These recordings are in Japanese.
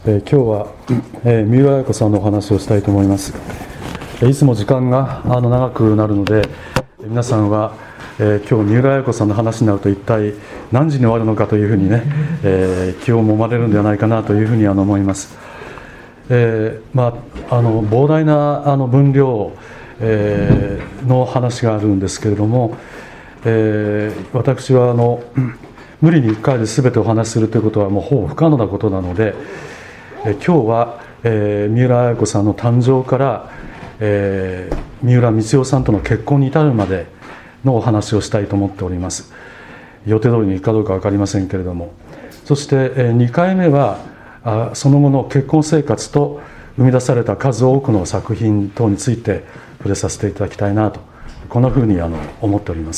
今日は、三浦綾子さんのお話をしたいと思います。いつも時間が長くなるので、皆さんは、今日三浦綾子さんの話になると一体何時に終わるのかというふうにね、気をもまれるんではないかなというふうに思います。膨大な分量、の話があるんですけれども、私は無理に1回で全てお話しするということはもうほぼ不可能なことなので、今日は、三浦綾子さんの誕生から、三浦光代さんとの結婚に至るまでのお話をしたいと思っております。予定通りにいくかどうか分かりませんけれども、そして、2回目はその後の結婚生活と生み出された数多くの作品等について触れさせていただきたいなと、こんなふうに思っております。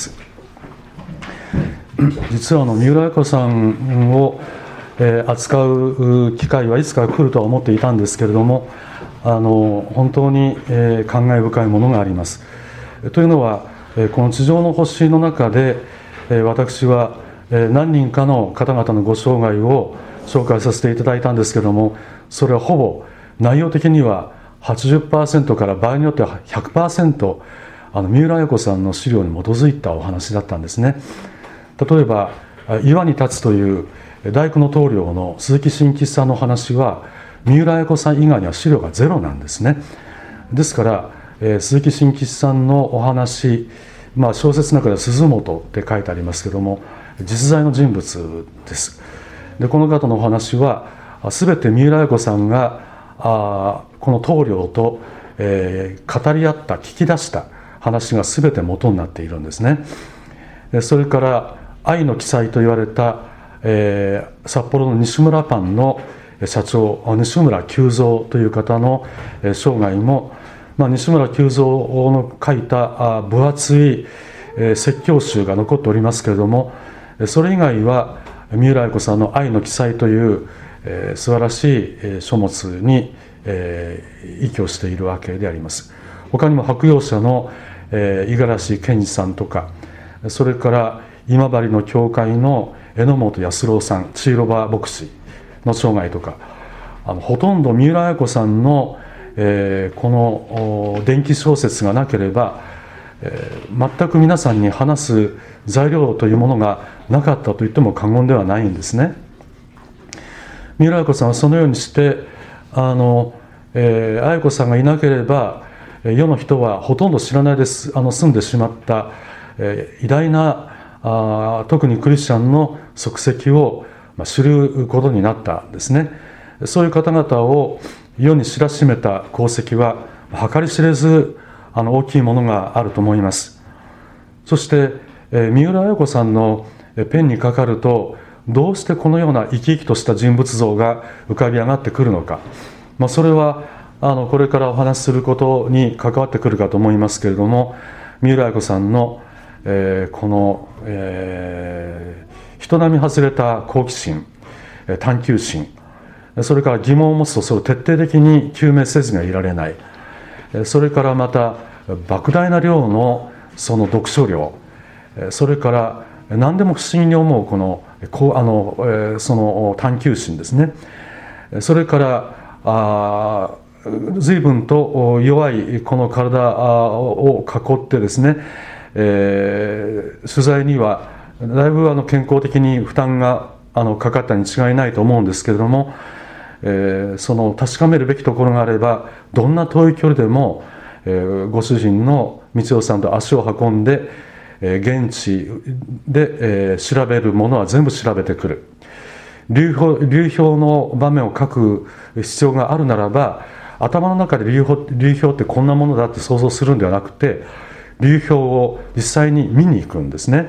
実は三浦綾子さんを扱う機会はいつか来るとは思っていたんですけれども、本当に感慨深いものがあります。というのは、この地上の星の中で私は何人かの方々のご生涯を紹介させていただいたんですけれども、それはほぼ内容的には 80% から場合によっては 100% 三浦綾子さんの資料に基づいたお話だったんですね。例えば岩に立つという大工の棟梁の鈴木伸吉さんの話は三浦綾子さん以外には資料がゼロなんですね。ですから、鈴木伸吉さんのお話、小説の中では鈴本って書いてありますけども、実在の人物です。でこの方のお話は全て三浦綾子さんがこの棟梁と、語り合った聞き出した話が全て元になっているんですね。それから愛の記載と言われた札幌の西村パンの社長西村久蔵という方の生涯も、西村久蔵の書いた分厚い説教集が残っておりますけれども、それ以外は三浦綾子さんの愛の記載という素晴らしい書物に依拠しているわけであります。他にも白洋社の五十嵐健二さんとか、それから今治の教会の榎本康郎さん、チーロバ牧師の生涯とか、ほとんど三浦綾子さんの、この伝記小説がなければ、全く皆さんに話す材料というものがなかったと言っても過言ではないんですね。三浦綾子さんはそのようにして綾子さんがいなければ世の人はほとんど知らないです。住んでしまった、偉大な特にクリスチャンの足跡を知ることになったんですね。そういう方々を世に知らしめた功績は計り知れず大きいものがあると思います。そして三浦綾子さんのペンにかかると、どうしてこのような生き生きとした人物像が浮かび上がってくるのか、それはこれからお話しすることに関わってくるかと思いますけれども、三浦綾子さんのこの、人並み外れた好奇心、探求心、それから疑問を持つとそれを徹底的に究明せずにはいられない、それからまた莫大な量のその読書量、それから何でも不思議に思うその探求心ですね。それから随分と弱いこの体を囲ってですね、取材にはだいぶ健康的に負担がかかったに違いないと思うんですけれども、その確かめるべきところがあればどんな遠い距離でも、ご主人の光代さんと足を運んで、現地で、調べるものは全部調べてくる。流氷の場面を書く必要があるならば、頭の中で流氷ってこんなものだって想像するんではなくて、流氷を実際に見に行くんですね。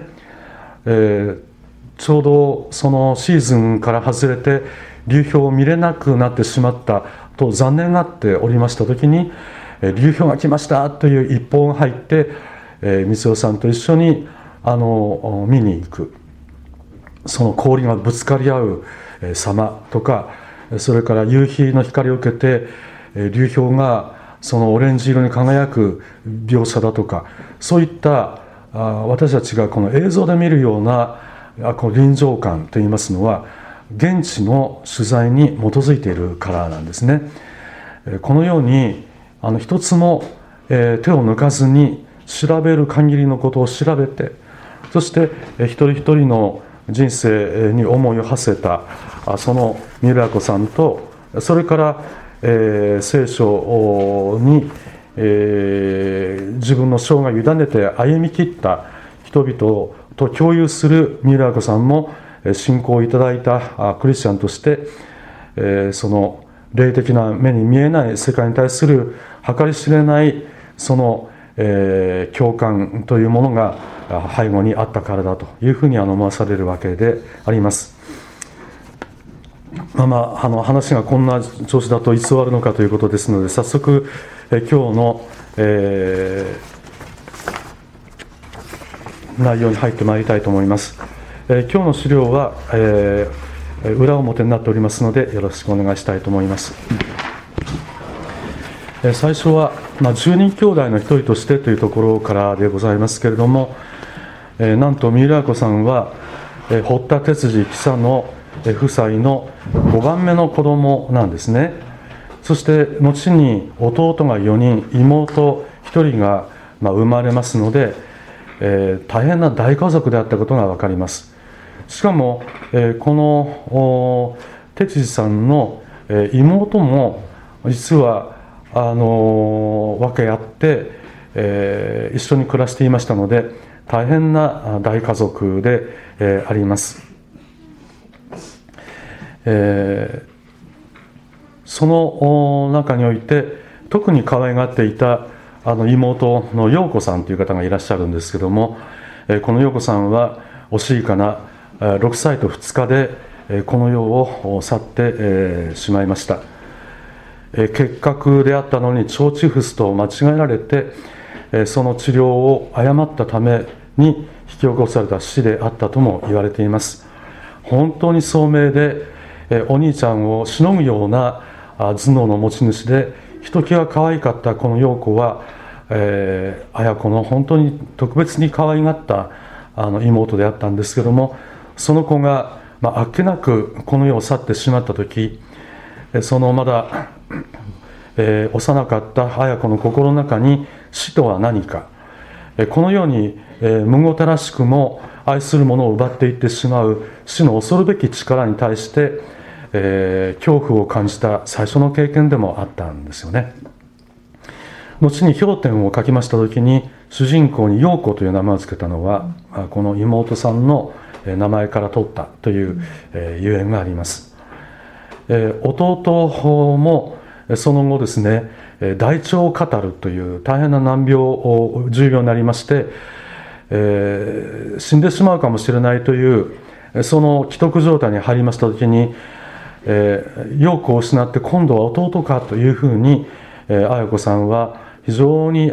ちょうどそのシーズンから外れて流氷を見れなくなってしまったと残念がっておりました時に、流氷が来ましたという一報が入って、光代さんと一緒に見に行く、その氷がぶつかり合う様とか、それから夕日の光を受けて流氷がそのオレンジ色に輝く描写だとか、そういった私たちがこの映像で見るようなこの臨場感といいますのは、 現地の取材に基づいているからなんですね。このように一つも手を抜かずに調べる限りのことを調べて、そして一人一人の人生に思いを馳せたその三浦子さんと、それから聖書に自分の生涯を委ねて歩み切った人々と共有する三浦子さんも、信仰をいただいたクリスチャンとして、その霊的な目に見えない世界に対する計り知れないその共感というものが背後にあったからだというふうに思わされるわけであります。話がこんな調子だといつ終わるのかということですので、早速今日の、内容に入ってまいりたいと思います。今日の資料は、裏表になっておりますので、よろしくお願いしたいと思います。最初は、10人兄弟の一人としてというところからでございますけれども、なんと三浦子さんは、堀田哲司記者の夫妻の5番目の子供なんですね。そして後に弟が4人、妹1人が生まれますので、大変な大家族であったことが分かります。しかも、この哲司さんの妹も実は分け合って、一緒に暮らしていましたので、大変な大家族で、あります。その中において特に可愛がっていた妹の陽子さんという方がいらっしゃるんですけども、この陽子さんは惜しいかな6歳と2日でこの世を去ってしまいました。結核であったのに腸チフスと間違えられて、その治療を誤ったために引き起こされた死であったとも言われています。本当に聡明でお兄ちゃんをしのぐような頭脳の持ち主で、ひときわ可愛かったこの陽子は、綾子の本当に特別に可愛がった妹であったんですけども、その子が、あっけなくこの世を去ってしまった時、そのまだ、幼かった綾子の心の中に死とは何か、このように、むごたらしくも愛する者を奪っていってしまう死の恐るべき力に対して、恐怖を感じた最初の経験でもあったんですよね。後に評点を書きました時に、主人公に陽子という名前を付けたのは、この妹さんの名前から取ったというゆえんがあります。弟もその後ですね、大腸カタルという大変な難病重病になりまして、死んでしまうかもしれないというその危篤状態に入りました時に、陽子を失って今度は弟かというふうに綾子さんは非常に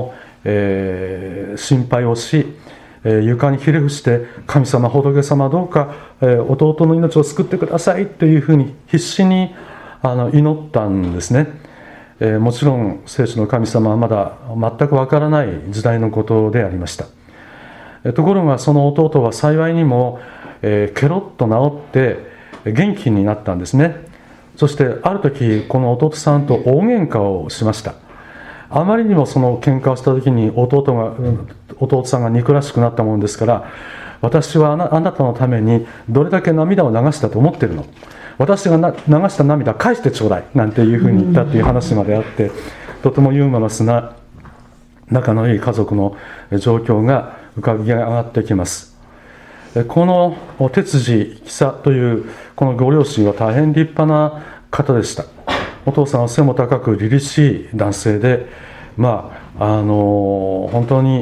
心配をし、床にひれ伏して神様仏様どうか弟の命を救ってくださいというふうに必死に祈ったんですね。もちろん聖書の神様はまだ全くわからない時代のことでありました。ところがその弟は幸いにもケロッと治って元気になったんですね。そしてある時この弟さんと大喧嘩をしました。あまりにもその喧嘩をした時に弟さんが憎らしくなったものですから、私はあなたのためにどれだけ涙を流したと思っているの、私が流した涙返してちょうだいなんていうふうに言ったっていう話まであって、とてもユーモラスな仲のいい家族の状況が浮かび上がってきます。この哲司記者というこのご両親は大変立派な方でした。お父さんは背も高く凛々しい男性で、本当に、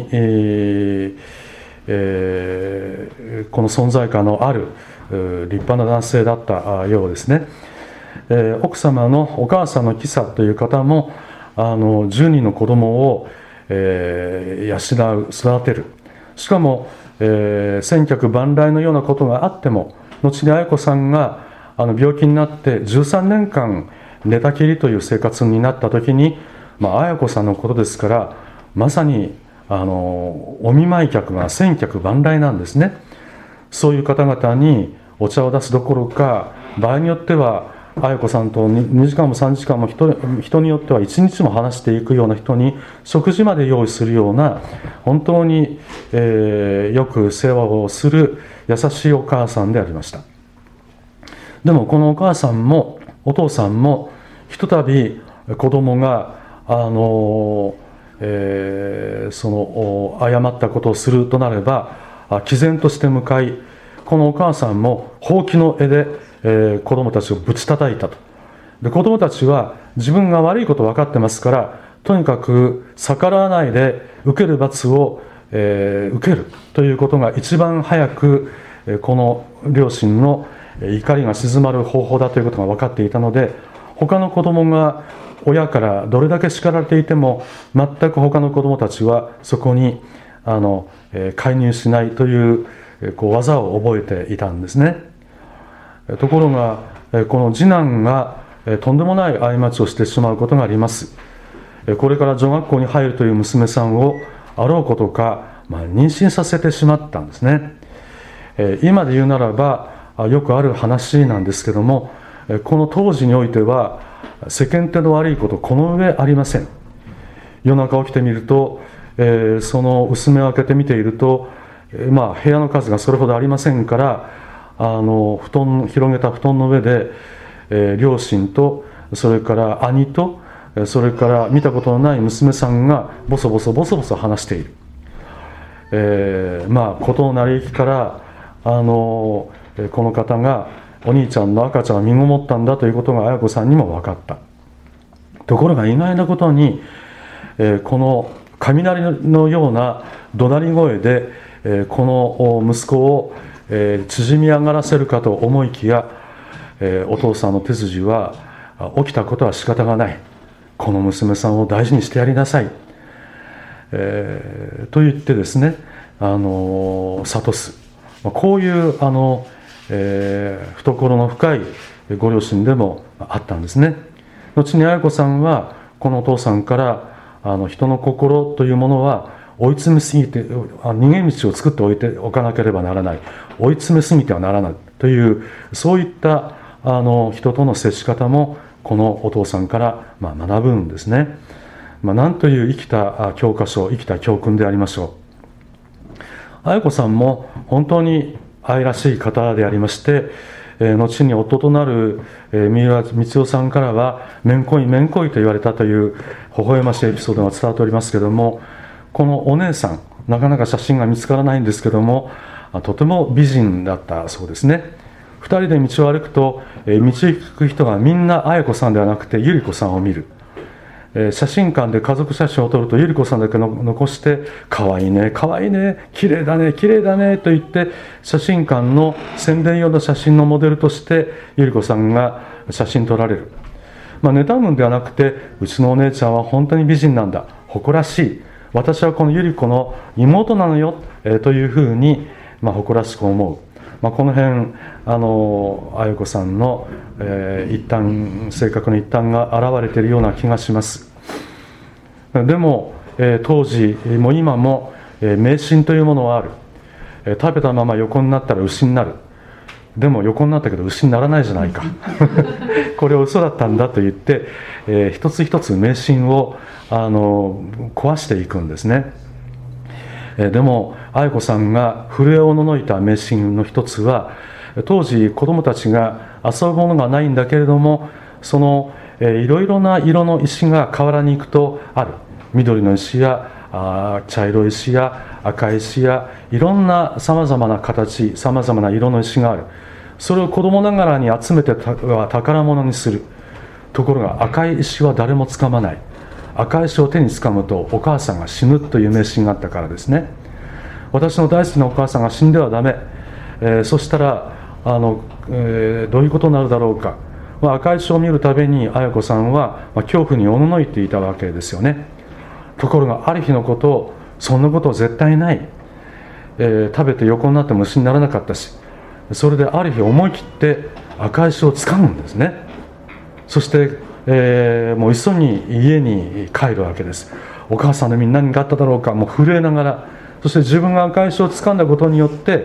この存在感のある立派な男性だったようですね。奥様のお母さんのキサという方も10人の子供を、養う育てる、しかも、千客万来のようなことがあっても、後に綾子さんが病気になって13年間寝たきりという生活になった時に、綾子さんのことですから、まさにお見舞い客が千客万来なんですね。そういう方々にお茶を出すどころか、場合によっては綾子さんと 2時間も3時間も 人によっては1日も話していくような人に食事まで用意するような、本当に、よく世話をする優しいお母さんでありました。でもこのお母さんもお父さんもひとたび子供がその誤ったことをするとなれば毅然として向かい、このお母さんもほうきの柄で、子供たちをぶち叩いたと。で子供たちは自分が悪いこと分かってますから、とにかく逆らわないで受ける罰を、受けるということが一番早く、この両親の怒りが静まる方法だということが分かっていたので、他の子供が親からどれだけ叱られていても全く他の子供たちはそこに介入しないという技を覚えていたんですね。ところがこの次男がとんでもない過ちをしてしまうことがあります。これから女学校に入るという娘さんをあろうことか、妊娠させてしまったんですね。今で言うならばよくある話なんですけども、この当時においては世間体の悪いことこの上ありません。夜中起きてみると、その薄目を開けて見ていると、部屋の数がそれほどありませんから、広げた布団の上で、両親とそれから兄とそれから見たことのない娘さんがボソボソ話している。事の成り行きからこの方がお兄ちゃんの赤ちゃんを身ごもったんだということが綾子さんにも分かった。ところが意外なことに、この雷のような怒鳴り声で、この息子を、縮み上がらせるかと思いきや、お父さんの手筋は起きたことは仕方がない、この娘さんを大事にしてやりなさい、と言ってですね、諭す、こういう懐の深いご両親でもあったんですね。後に綾子さんはこのお父さんから人の心というものは追い詰めすぎて逃げ道を作っておかなければならない、追い詰めすぎてはならないという、そういった人との接し方もこのお父さんから学ぶんですね。なんという生きた教科書、生きた教訓でありましょう。綾子さんも本当に愛らしい方でありまして、後に夫となる三浦光代さんからはめんこいめんこいと言われたという微笑ましいエピソードが伝わっておりますけれども、このお姉さん、なかなか写真が見つからないんですけども、とても美人だったそうですね。2人で道を歩くと、道行く人がみんな綾子さんではなくて百合子さんを見る。写真館で家族写真を撮ると百合子さんだけ残して、かわいいね、かわいいね、きれいだね、きれいだねと言って、写真館の宣伝用の写真のモデルとして百合子さんが写真撮られる。妬むんではなくて、うちのお姉ちゃんは本当に美人なんだ、誇らしい、私はこの百合子の妹なのよ、というふうに、誇らしく思う。この辺綾子さんの、性格の一端が現れているような気がします。でも、当時も今も、迷信というものはある。食べたまま横になったら牛になる。でも横になったけど牛にならないじゃないかこれは嘘だったんだと言って、一つ一つ迷信を壊していくんですね。でも綾子さんが震えおののいた迷信の一つは、当時子どもたちが遊ぶものがないんだけれども、そのいろいろな色の石が河原に行くとある。緑の石や茶色い石や赤い石やいろんなさまざまな形、さまざまな色の石がある。それを子供ながらに集めて宝物にする。ところが赤い石は誰もつかまない。赤い石を手につかむとお母さんが死ぬという迷信があったからですね。私の大好きなお母さんが死んではダメ、そしたらどういうことになるだろうか。赤い石を見るたびに綾子さんは恐怖におののいていたわけですよね。ところがある日のこと、そんなこと絶対ない、食べて横になっても虫にならなかったし、それである日思い切って赤石をつかむんですね。そして、もう急ぎ家に帰るわけです。お母さんの身に何があっただろうか、もう震えながら、そして自分が赤石をつかんだことによって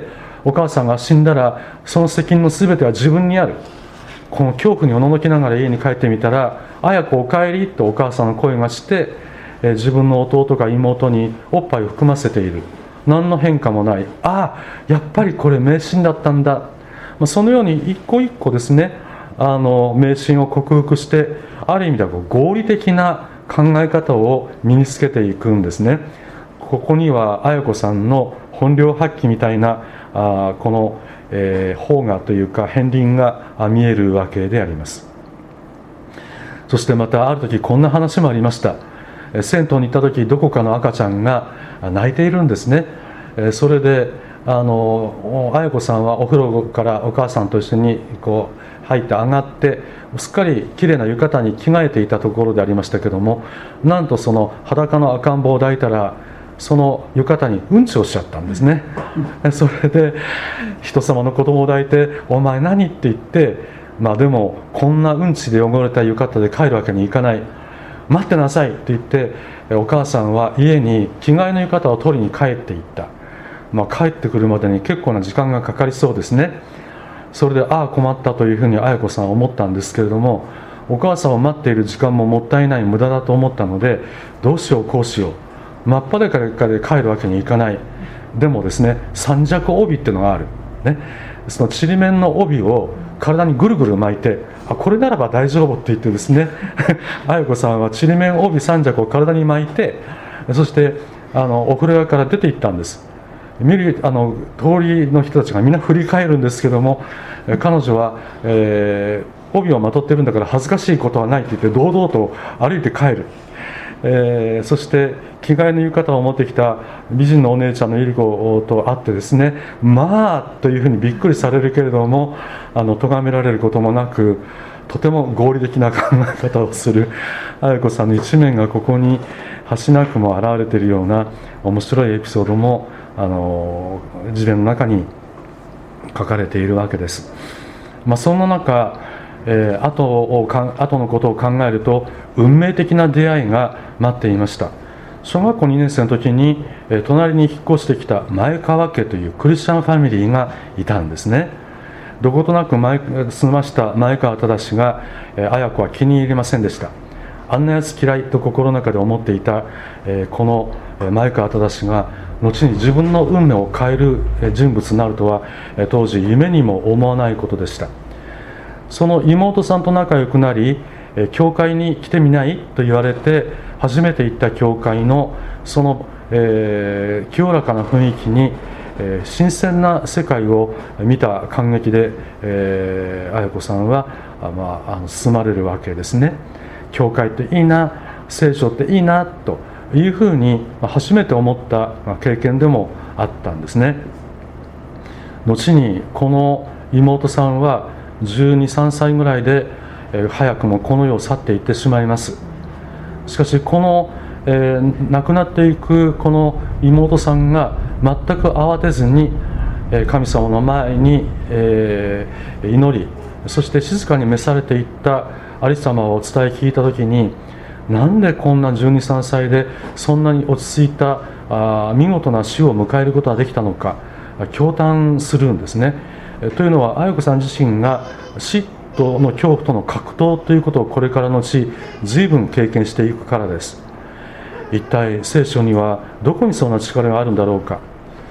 お母さんが死んだらその責任の全ては自分にある。この恐怖におののきながら家に帰ってみたら、綾子お帰りとお母さんの声がして、自分の弟か妹におっぱいを含ませている。何の変化もない。ああ、やっぱりこれ迷信だったんだ。そのように一個一個ですね、迷信を克服して、ある意味では合理的な考え方を身につけていくんですね。ここには綾子さんの本領発揮みたいなこの、方がというか片鱗が見えるわけであります。そしてまたある時こんな話もありました。銭湯に行った時、どこかの赤ちゃんが泣いているんですね。それで綾子さんはお風呂からお母さんと一緒にこう入って上がって、すっかりきれいな浴衣に着替えていたところでありましたけども、なんとその裸の赤ん坊を抱いたら、その浴衣にうんちをしちゃったんですね。それで人様の子供を抱いて、お前何って言って、でもこんなうんちで汚れた浴衣で帰るわけにいかない、待ってなさいって言って、お母さんは家に着替えの浴衣を取りに帰っていった。帰ってくるまでに結構な時間がかかりそうですね。それでああ困ったというふうに綾子さんは思ったんですけれども、お母さんを待っている時間ももったいない、無駄だと思ったので、どうしようこうしよう、真っ裸で帰るわけにいかない。でもですね、三尺帯っていうのがある、ね、そのちりめんの帯を体にぐるぐる巻いて、これならば大丈夫って言ってですね綾子さんはちりめん帯三尺を体に巻いて、そしてお風呂屋から出て行ったんです。通りの人たちがみんな振り返るんですけども、彼女は、帯をまとってるんだから恥ずかしいことはないって言って堂々と歩いて帰る。そして着替えの浴衣を持ってきた美人のお姉ちゃんの百合子と会ってですね、というふうにびっくりされるけれども、咎められることもなく、とても合理的な考え方をする綾子さんの一面がここに端なくも現れているような面白いエピソードも自伝の中に書かれているわけです。その中、後のことを考えると運命的な出会いが待っていました。小学校2年生の時に隣に引っ越してきた前川家というクリスチャンファミリーがいたんですね。どことなく住ました前川忠が綾子は気に入りませんでした。あんなやつ嫌いと心の中で思っていたこの前川忠が後に自分の運命を変える人物になるとは当時夢にも思わないことでした。その妹さんと仲良くなり、教会に来てみないと言われて初めて行った教会のその、清らかな雰囲気に、新鮮な世界を見た感激で、綾子さんは、進まれるわけですね。教会っていいな、聖書っていいなというふうに初めて思った経験でもあったんですね。後にこの妹さんは12、13歳ぐらいで早くもこの世を去っていってしまいます。しかしこの、亡くなっていくこの妹さんが全く慌てずに神様の前に祈り、そして静かに召されていったありさまをお伝え聞いたときに、なんでこんな12、13歳でそんなに落ち着いた見事な死を迎えることができたのか驚嘆するんですね。というのは綾子さん自身が死の恐怖との格闘ということをこれからのち随分経験していくからです。一体聖書にはどこにそんな力があるんだろうか。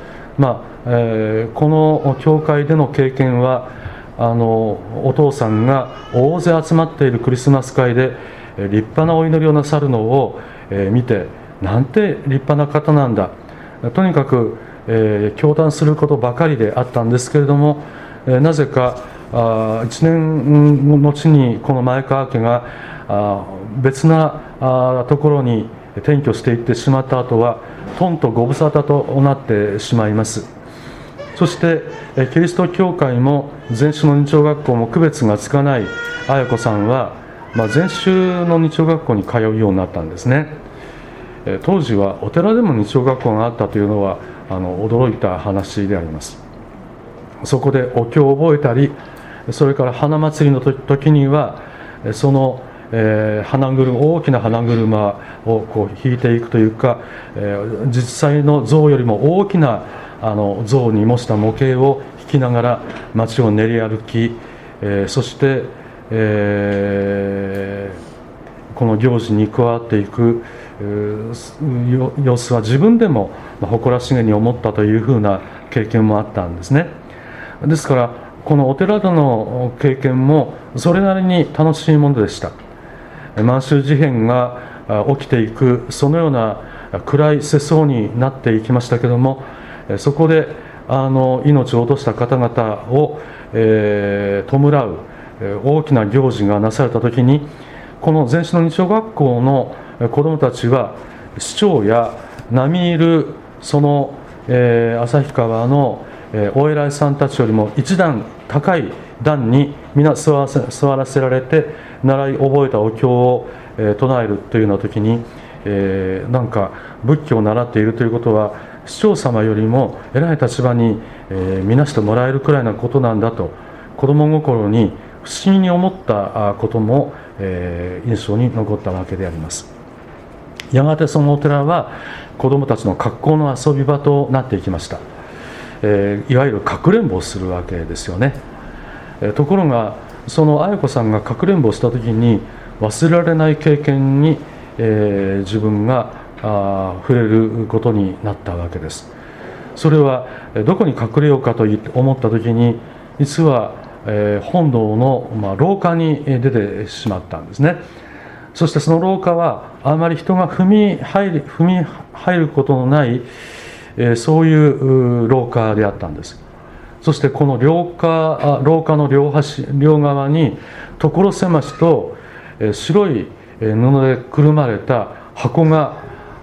この教会での経験はお父さんが大勢集まっているクリスマス会で立派なお祈りをなさるのを見て、なんて立派な方なんだ、とにかく驚嘆することばかりであったんですけれども、なぜか1年後にこの前川家が別なところに転居していってしまった後はとんとご無沙汰となってしまいます。そしてキリスト教会も全種の日曜学校も区別がつかない綾子さんは、全種の日曜学校に通うようになったんですね。当時はお寺でも日曜学校があったというのは驚いた話であります。そこでお経を覚えたり、それから花祭りの時にはその大きな花車をこう引いていくというか、実際の像よりも大きな像に模した模型を引きながら街を練り歩き、そして、この行事に加わっていく様子は自分でも誇らしげに思ったというふうな経験もあったんですね。ですからこのお寺での経験もそれなりに楽しいものでした。満州事変が起きていく、そのような暗い世相になっていきましたけども、そこで命を落とした方々を、弔う大きな行事がなされたときに、この前身の日曜学校の子どもたちは市長や並みいるその、旭川のお偉いさんたちよりも一段高い段に皆座らせられて習い覚えたお経を唱えるというような時に、なんか仏教を習っているということは市長様よりも偉い立場に見なしてもらえるくらいなことなんだと子供心に不思議に思ったことも印象に残ったわけであります。やがてそのお寺は子どもたちの格好の遊び場となっていきました。いわゆるかくれんぼをするわけですよね。ところがその綾子さんがかくれんぼをした時に忘れられない経験に、自分が触れることになったわけです。それはどこに隠れようかと思った時に実は本堂の廊下に出てしまったんですね。そしてその廊下はあまり人が踏み入ることのないそういう廊下であったんです。そしてこの廊下の両側に所狭しと白い布でくるまれた箱が、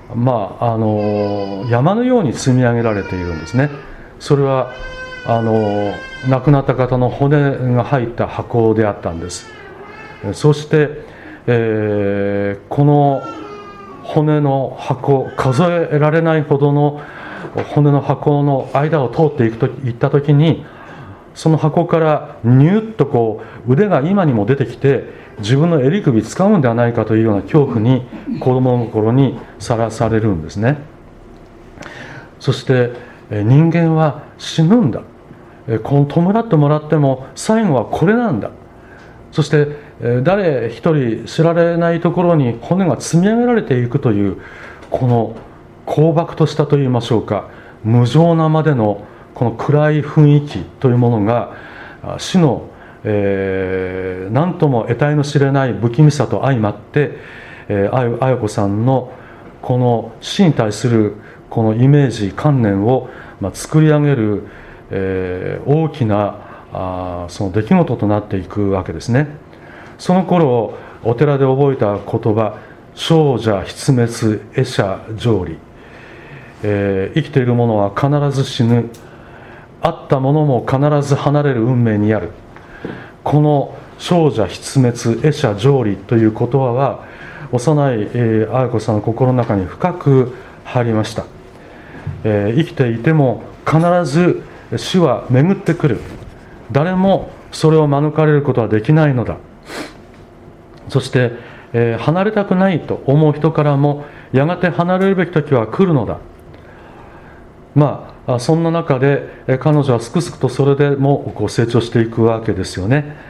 山のように積み上げられているんですね。それは亡くなった方の骨が入った箱であったんです。そして、この骨の箱、数えられないほどの骨の箱の間を通っていった時に、その箱からニュッとこう腕が今にも出てきて自分の襟首使うんではないかというような恐怖に子供の頃にさらされるんですね。そして人間は死ぬんだ、この弔ってもらっても最後はこれなんだ。そして誰一人知られないところに骨が積み上げられていくというこの荒漠としたといいましょうか、無情なまでのこの暗い雰囲気というものが死の、何とも得体の知れない不気味さと相まって、綾子さんのこの死に対するこのイメージ観念を作り上げる、大きなその出来事となっていくわけですね。その頃お寺で覚えた言葉、生者必滅会者成理、生きている者は必ず死ぬ、あった者も必ず離れる運命にある。この生者必滅会者成理という言葉は幼い綾子さんの心の中に深く入りました。生きていても必ず死は巡ってくる。誰もそれを免れることはできないのだ。そして、離れたくないと思う人からもやがて離れるべき時は来るのだ。そんな中で彼女はすくすくとそれでもこう成長していくわけですよね。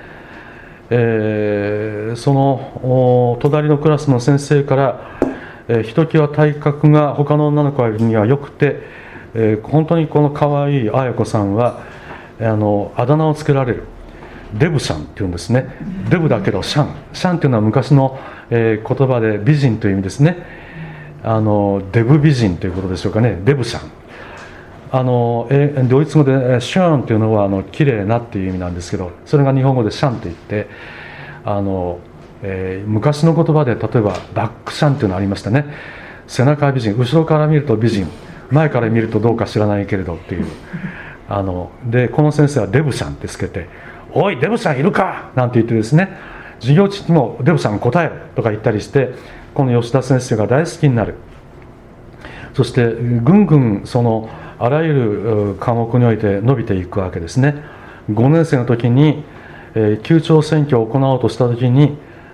その隣のクラスの先生から、ひときわ体格が他の女の子には良くて、本当にこの可愛い綾子さんはあだ名をつけられる。デブシャンっていうんですね。デブだけどシャンっていうのは昔の、言葉で美人という意味ですね。デブ美人ということでしょうかね。デブシャン、ドイツ語でシューンというのは綺麗なっていう意味なんですけど、それが日本語でシャンといって、昔の言葉で例えばバックシャンというのがありましたね。背中美人、後ろから見ると美人、前から見るとどうか知らないけれどっていうでこの先生はデブシャンってつけて、おいデブシャンいるかなんて言ってですね、授業中にもデブシャン答えるとか言ったりして、この吉田先生が大好きになる。そしてぐんぐんそのあらゆる科目において伸びていくわけですね。5年生の時に、級長選挙を行おうとした時に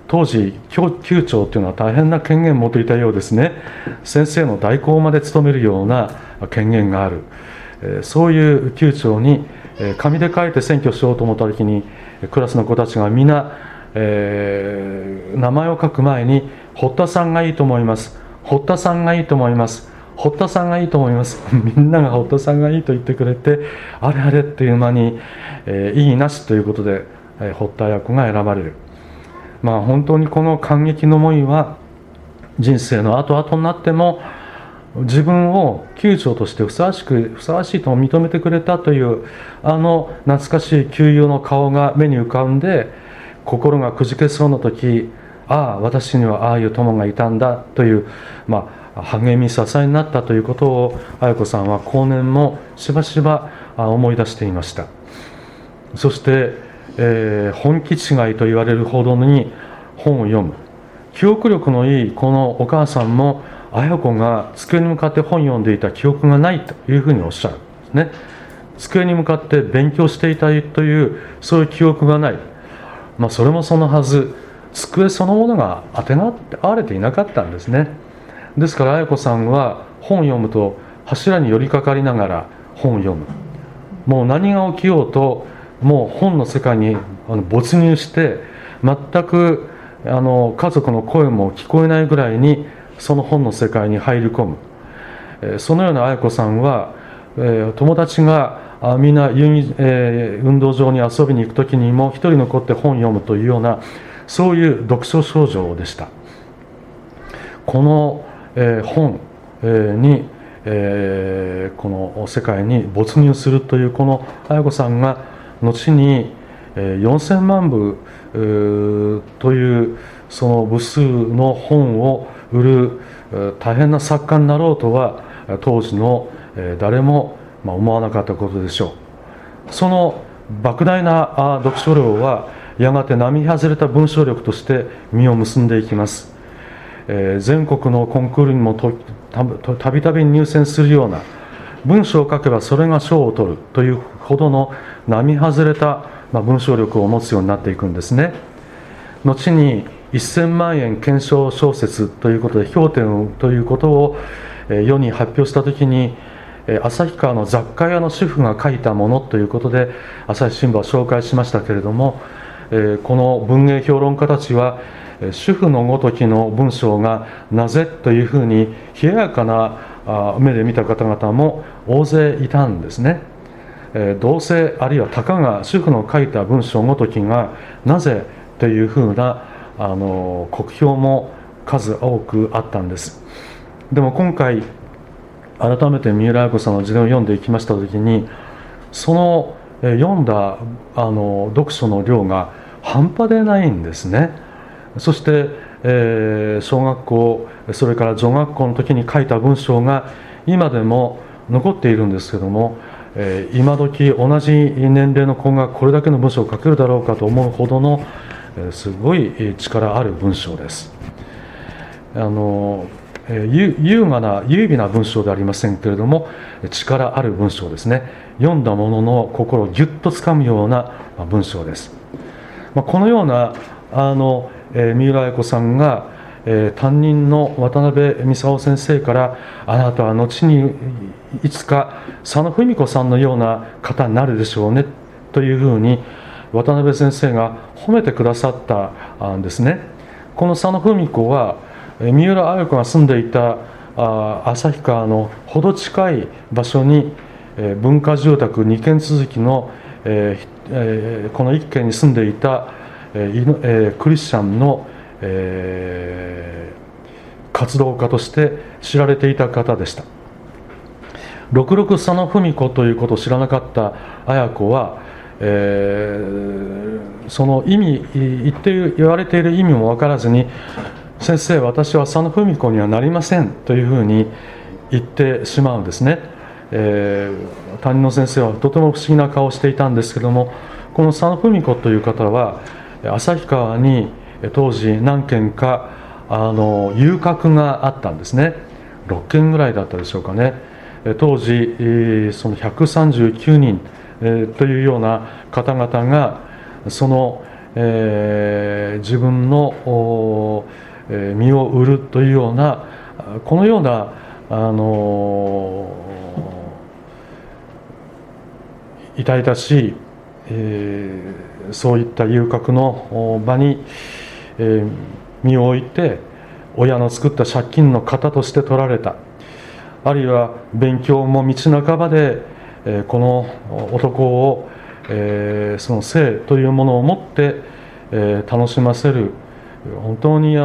当時宮長というのは大変な権限を持っていたようですね。先生の代行まで務めるような権限がある、そういう宮長に紙で書いて選挙しようと思った時に、クラスの子たちが皆、名前を書く前に堀田さんがいいと思います、堀田さんがいいと思います、堀田さんがいいと思いますみんなが堀田さんがいいと言ってくれて、あれあれっていう間に、いいなしということで、堀田綾子が選ばれる。本当にこの感激の思いは人生の後々になっても自分を宮長としてふさわしいと認めてくれたという懐かしい旧友の顔が目に浮かんで、心がくじけそうな時、ああ私にはああいう友がいたんだという、励み支えになったということを綾子さんは後年もしばしば思い出していました。そして、本気違いと言われるほどに本を読む、記憶力のいいこのお母さんも綾子が机に向かって本を読んでいた記憶がないというふうにおっしゃるんですね。机に向かって勉強していたというそういう記憶がない、それもそのはず、机そのものがあてがわれていなかったんですね。ですから綾子さんは本を読むと柱に寄りかかりながら本を読む。もう何が起きようともう本の世界に没入して、全く家族の声も聞こえないぐらいにその本の世界に入り込む。そのような綾子さんは、友達がみんな運動場に遊びに行く時にも一人残って本を読むというような、そういう読書少女でした。この本にこの世界に没入するというこの綾子さんが後に4000万部というその部数の本を売る大変な作家になろうとは当時の誰も思わなかったことでしょう。その莫大な読書量はやがて並外れた文章力として実を結んでいきます。全国のコンクールにもたびたび入選するような、文章を書けばそれが賞を取るというほどの並外れた文章力を持つようになっていくんですね。後に1000万円懸賞小説ということで評点ということを世に発表したときに、旭川の雑貨屋の主婦が書いたものということで朝日新聞は紹介しましたけれども、この文芸評論家たちは主婦のごときの文章がなぜというふうに冷ややかな目で見た方々も大勢いたんですね。どうせあるいはたかが主婦の書いた文章ごときがなぜというふうな酷評も数多くあったんです。でも今回改めて三浦綾子さんの自伝を読んでいきましたときに、その読んだ読書の量が半端でないんですね。そして、小学校それから女学校の時に書いた文章が今でも残っているんですけども、今時同じ年齢の子がこれだけの文章を書けるだろうかと思うほどのすごい力ある文章です。優美な文章ではありませんけれども力ある文章ですね。読んだものの心をぎゅっとつかむような文章です。このような三浦綾子さんが、担任の渡辺美沙夫先生から、あなたは後にいつか佐野文子さんのような方になるでしょうねというふうに渡辺先生が褒めてくださったんですね。この佐野文子は三浦綾子が住んでいた旭川のほど近い場所に文化住宅2軒続きのこの1軒に住んでいたクリスチャンの活動家として知られていた方でした。六六佐野文子ということを知らなかった綾子は、その意味言われている意味も分からずに、先生私は佐野文子にはなりませんというふうに言ってしまうんですね。担任の先生はとても不思議な顔をしていたんですけども、この佐野文子という方は旭川に当時何件か遊郭があったんですね。6件ぐらいだったでしょうかね。当時その139人というような方々がその自分の身を売るというような、このような痛々しい、そういった遊郭の場に、身を置いて、親の作った借金の型として取られた。あるいは勉強も道半ばで、この男を、その性というものを持って、楽しませる、本当に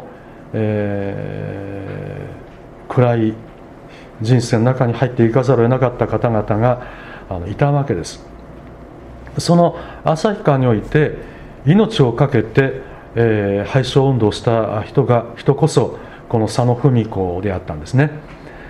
暗い人生の中に入っていかざるを得なかった方々がいたわけです。その旭川において命を懸けて、廃止運動をした人こそこの佐野文子であったんですね。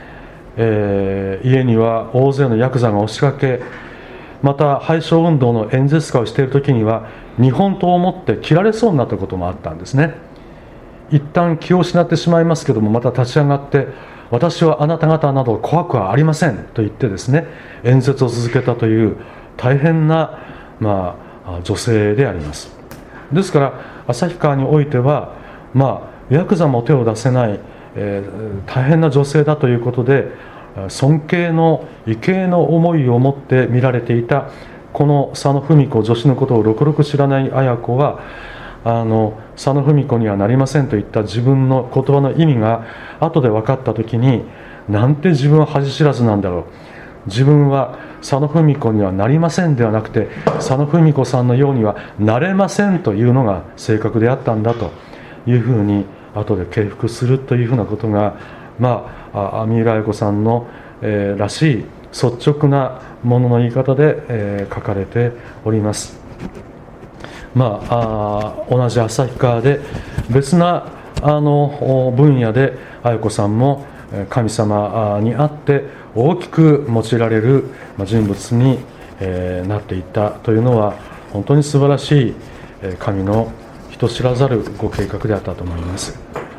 家には大勢のヤクザが押しかけ、また廃止運動の演説会をしている時には日本刀を持って切られそうになったこともあったんですね。一旦気を失ってしまいますけども、また立ち上がって、私はあなた方など怖くはありませんと言ってですね、演説を続けたという大変な、女性であります。ですから旭川においては、ヤクザも手を出せない、大変な女性だということで、尊敬の畏敬の思いを持って見られていたこの佐野文子、女子のことをろくろく知らない綾子は、佐野文子にはなりませんといった自分の言葉の意味が後で分かった時に、なんて自分は恥知らずなんだろう、自分は佐野文子にはなりませんではなくて、佐野文子さんのようにはなれませんというのが性格であったんだというふうに後で敬服するというふうなことが、三浦綾子さんの、らしい率直なものの言い方で、書かれております。同じ旭川で別な分野で綾子さんも神様にあって大きく用いられる人物になっていったというのは、本当に素晴らしい神の人知らざるご計画であったと思います。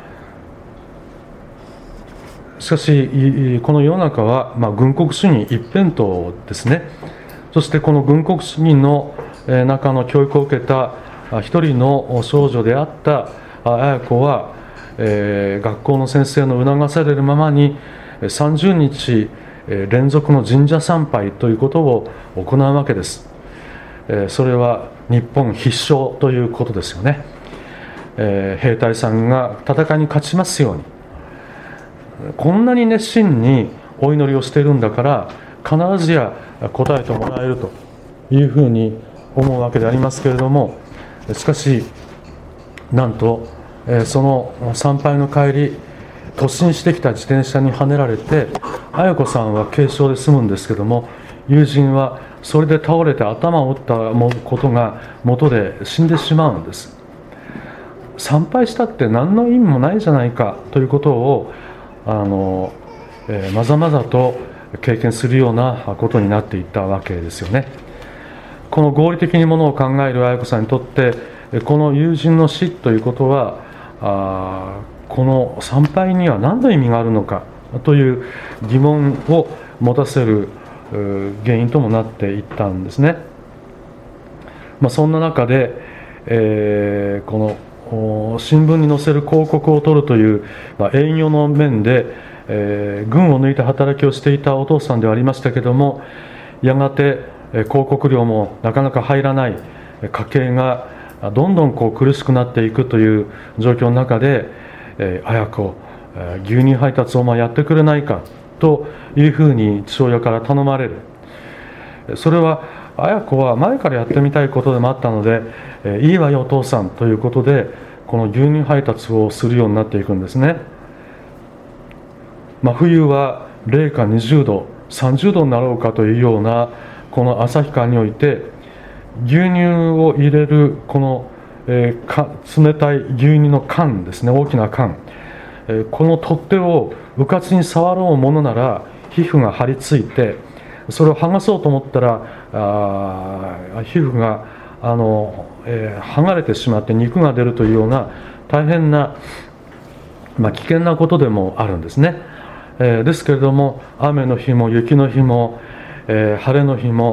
しかしこの世の中は軍国主義一辺倒ですね。そしてこの軍国主義の中の教育を受けた一人の少女であった綾子は、学校の先生の促されるままに30日連続の神社参拝ということを行うわけです。それは日本必勝ということですよね。兵隊さんが戦いに勝ちますように、こんなに熱心にお祈りをしているんだから必ずや答えてもらえるというふうに思うわけでありますけれども、しかしなんとその参拝の帰り、突進してきた自転車にはねられて、綾子さんは軽傷で済むんですけども、友人はそれで倒れて頭を打ったことが元で死んでしまうんです。参拝したって何の意味もないじゃないかということをまざまざと経験するようなことになっていったわけですよね。この合理的にものを考える綾子さんにとって、この友人の死ということはこの参拝には何の意味があるのかという疑問を持たせる原因ともなっていったんですね。そんな中で、この新聞に載せる広告を取るという、営業の面で、群を抜いた働きをしていたお父さんではありましたけれども、やがて広告料もなかなか入らない家計がどんどん苦しくなっていくという状況の中で、綾子、牛乳配達をやってくれないかというふうに父親から頼まれる。それは綾子は前からやってみたいことでもあったので、いいわよお父さんということで、この牛乳配達をするようになっていくんですね。冬は零下20度30度になろうかというようなこの旭川において、牛乳を入れるこの、冷たい牛乳の缶ですね、大きな缶、この取っ手をうかつに触ろうものなら皮膚が張り付いて、それを剥がそうと思ったら皮膚が剥がれてしまって肉が出るというような大変な、危険なことでもあるんですね。ですけれども、雨の日も雪の日も、晴れの日も、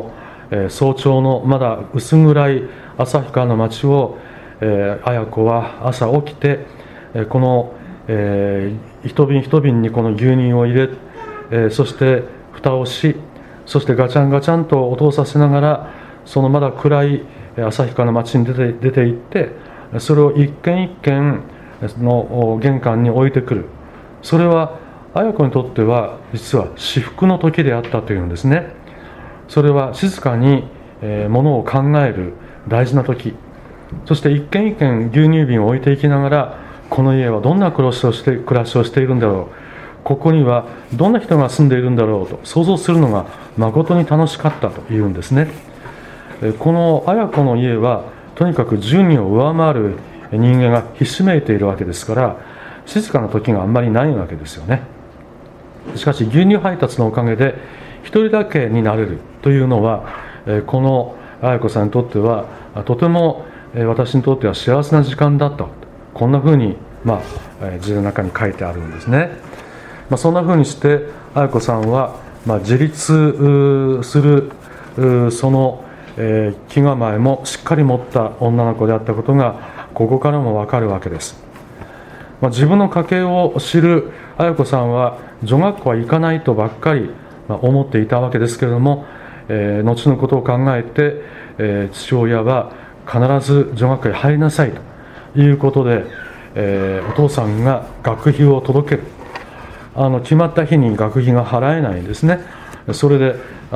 早朝のまだ薄暗い旭川の町を、綾子は朝起きて、この、一瓶一瓶にこの牛乳を入れ、そして蓋をし、そしてガチャンガチャンと音をさせながら、そのまだ暗い旭川の町に出て行って、それを一軒一軒の玄関に置いてくる。それは綾子にとっては実は至福の時であったというんですね。それは静かにものを考える大事な時、そして一軒一軒牛乳瓶を置いていきながら、この家はどんな暮らしをしているんだろう、ここにはどんな人が住んでいるんだろうと想像するのが誠に楽しかったというんですね。この綾子の家はとにかく10人を上回る人間がひしめいているわけですから、静かな時があんまりないわけですよね。しかし牛乳配達のおかげで一人だけになれるというのは、この綾子さんにとってはとても私にとっては幸せな時間だった、こんなふうに、字の中に書いてあるんですね。そんなふうにして綾子さんは、自立するその、気構えもしっかり持った女の子であったことがここからも分かるわけです。自分の家系を知る綾子さんは女学校は行かないとばっかり思っていたわけですけれども、後のことを考えて、父親は必ず女学校へ入りなさいということで、お父さんが学費を届ける。決まった日に学費が払えないんですね。それで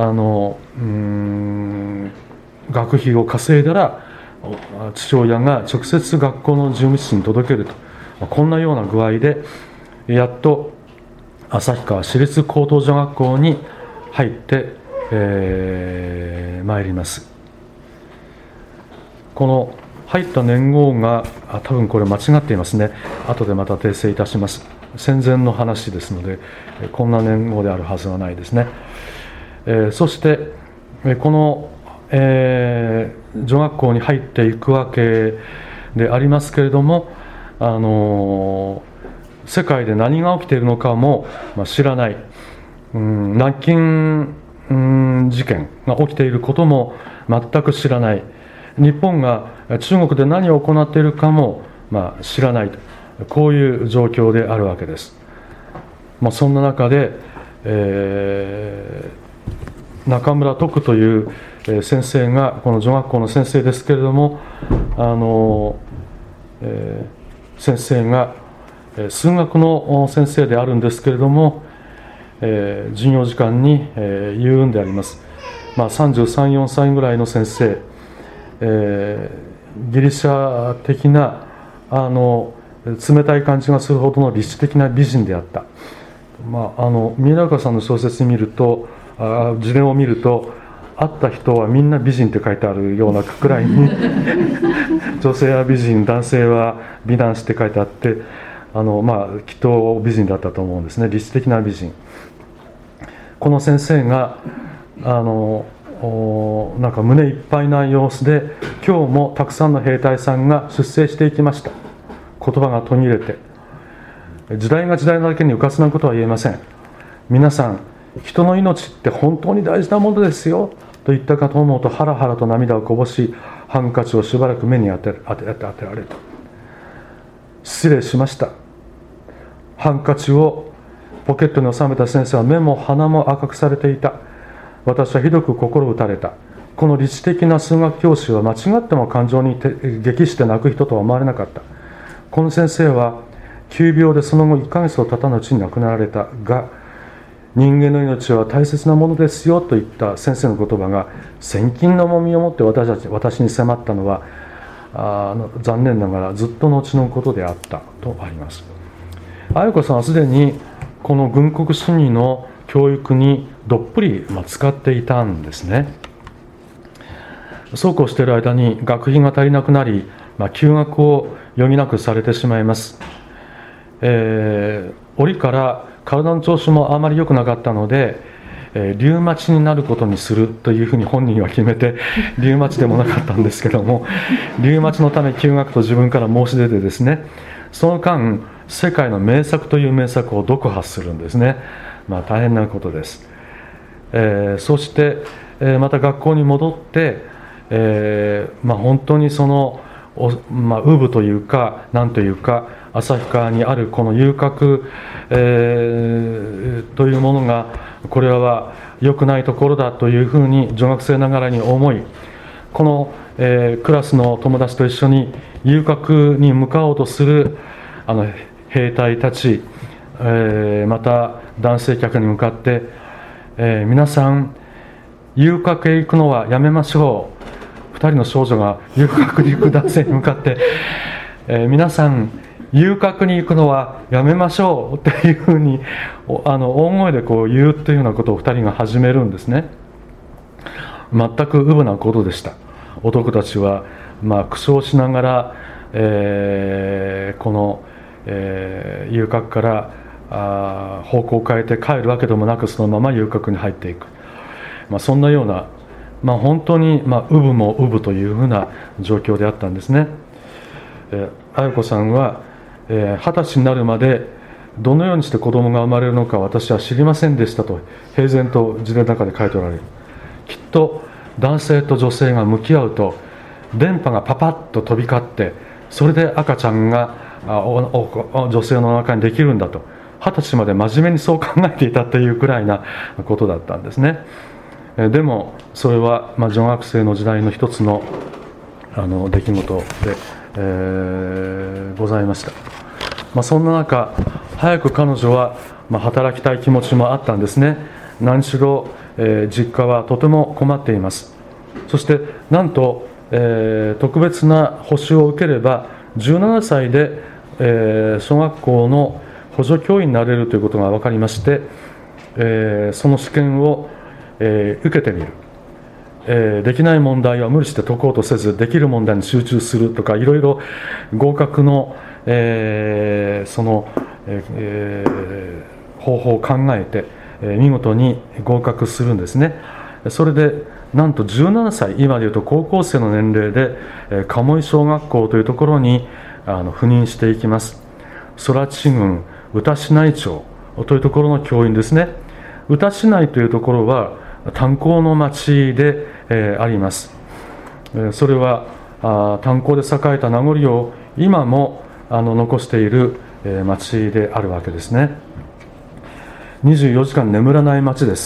学費を稼いだら父親が直接学校の事務室に届けると、こんなような具合でやっと旭川市立高等女学校に入って、参ります。この入った年号が多分これ間違っていますね。後でまた訂正いたします。戦前の話ですのでこんな年号であるはずはないですね。そしてこの、女学校に入っていくわけでありますけれども、世界で何が起きているのかも知らない、南京事件が起きていることも全く知らない、日本が中国で何を行っているかも知らないと、こういう状況であるわけです。そんな中で、中村徳という先生が、この女学校の先生ですけれども、先生が数学の先生であるんですけれども、授業時間に言うんであります。33、4歳ぐらいの先生、ギリシャ的な冷たい感じがするほどの理知的な美人であった。宮中さんの小説に見ると、自伝を見ると、会った人はみんな美人って書いてあるようなくらいに女性は美人、男性は美男子って書いてあって、きっと美人だったと思うんですね。理知的な美人。この先生がなんか胸いっぱいな様子で、今日もたくさんの兵隊さんが出征していきました。言葉が途切れて、時代が時代なだけにうかつなことは言えません。皆さん、人の命って本当に大事なものですよと言ったかと思うと、ハラハラと涙をこぼし、ハンカチをしばらく目に当てられた。失礼しました。ハンカチをポケットに収めた先生は目も鼻も赤くされていた。私はひどく心打たれた。この理知的な数学教師は間違っても感情に激して泣く人とは思われなかった。この先生は急病でその後1ヶ月を経たぬうちに亡くなられたが、人間の命は大切なものですよといった先生の言葉が千金の重みを持って私に迫ったのは、残念ながらずっと後のことであったとあります。綾子さんはすでにこの軍国主義の教育にどっぷり使っていたんですね。そうこうしている間に学費が足りなくなり、休学を余儀なくされてしまいます。折から体の調子もあまり良くなかったので、リウマチになることにするというふうに本人は決めて、リウマチでもなかったんですけども、リウマチのため休学と自分から申し出てですね、その間世界の名作という名作を読破するんですね。大変なことです。 そして、また学校に戻って、本当にそのウブというか何というか旭川にあるこの遊郭、というものがこれは良くないところだというふうに女学生ながらに思い、この、クラスの友達と一緒に遊郭に向かおうとする兵隊たち、また男性客に向かって、皆さん遊郭へ行くのはやめましょう。2人の少女が遊郭に行く男性に向かって、皆さん遊郭に行くのはやめましょうっていうふうに大声でこう言うというようなことを2人が始めるんですね。全くうぶなことでした。男たちは苦笑しながら、この、遊郭から方向を変えて帰るわけでもなく、そのまま遊郭に入っていく、そんなような、本当に、うぶもうぶというふうな状況であったんですね。綾子さんは、20歳になるまでどのようにして子供が生まれるのか私は知りませんでしたと平然と自伝の中で書いておられる。きっと男性と女性が向き合うと電波がパパッと飛び交って、それで赤ちゃんが女性の中にできるんだと、20歳まで真面目にそう考えていたというくらいなことだったんですね。でもそれは女学生の時代の一つの出来事で、ございました。そんな中、早く彼女は働きたい気持ちもあったんですね。何しろ、実家はとても困っています。そしてなんと、特別な補習を受ければ17歳で、小学校の補助教員になれるということが分かりまして、その試験を、受けてみる、できない問題は無理して解こうとせずできる問題に集中するとか、いろいろ合格の、その、方法を考えて、見事に合格するんですね。それでなんと17歳、今でいうと高校生の年齢で、鴨居小学校というところに赴任していきます。空知郡歌志内町というところの教員ですね。歌志内というところは炭鉱の町で、あります。それは炭鉱で栄えた名残を今も残している、町であるわけですね。24時間眠らない町です。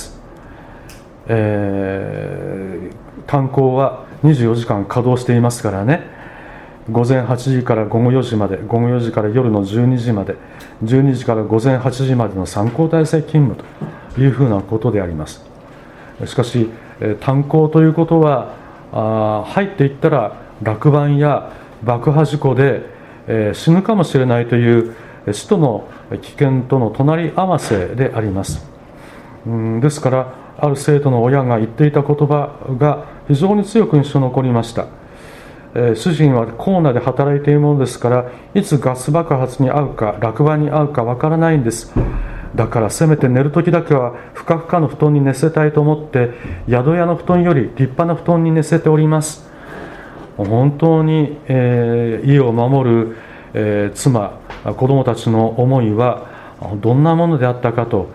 炭鉱は24時間稼働していますからね。午前8時から午後4時まで、午後4時から夜の12時まで、12時から午前8時までの3交代制勤務というふうなことであります。しかし炭鉱ということは入っていったら落盤や爆破事故で、死ぬかもしれないという死との危険との隣り合わせであります。ですからある生徒の親が言っていた言葉が非常に強く印象に残りました。主人はコーナーで働いているものですから、いつガス爆発に遭うか落盤に遭うかわからないんです。だからせめて寝るときだけはふかふかの布団に寝せたいと思って宿屋の布団より立派な布団に寝せております。本当に、家を守る、妻、子供たちの思いはどんなものであったかと、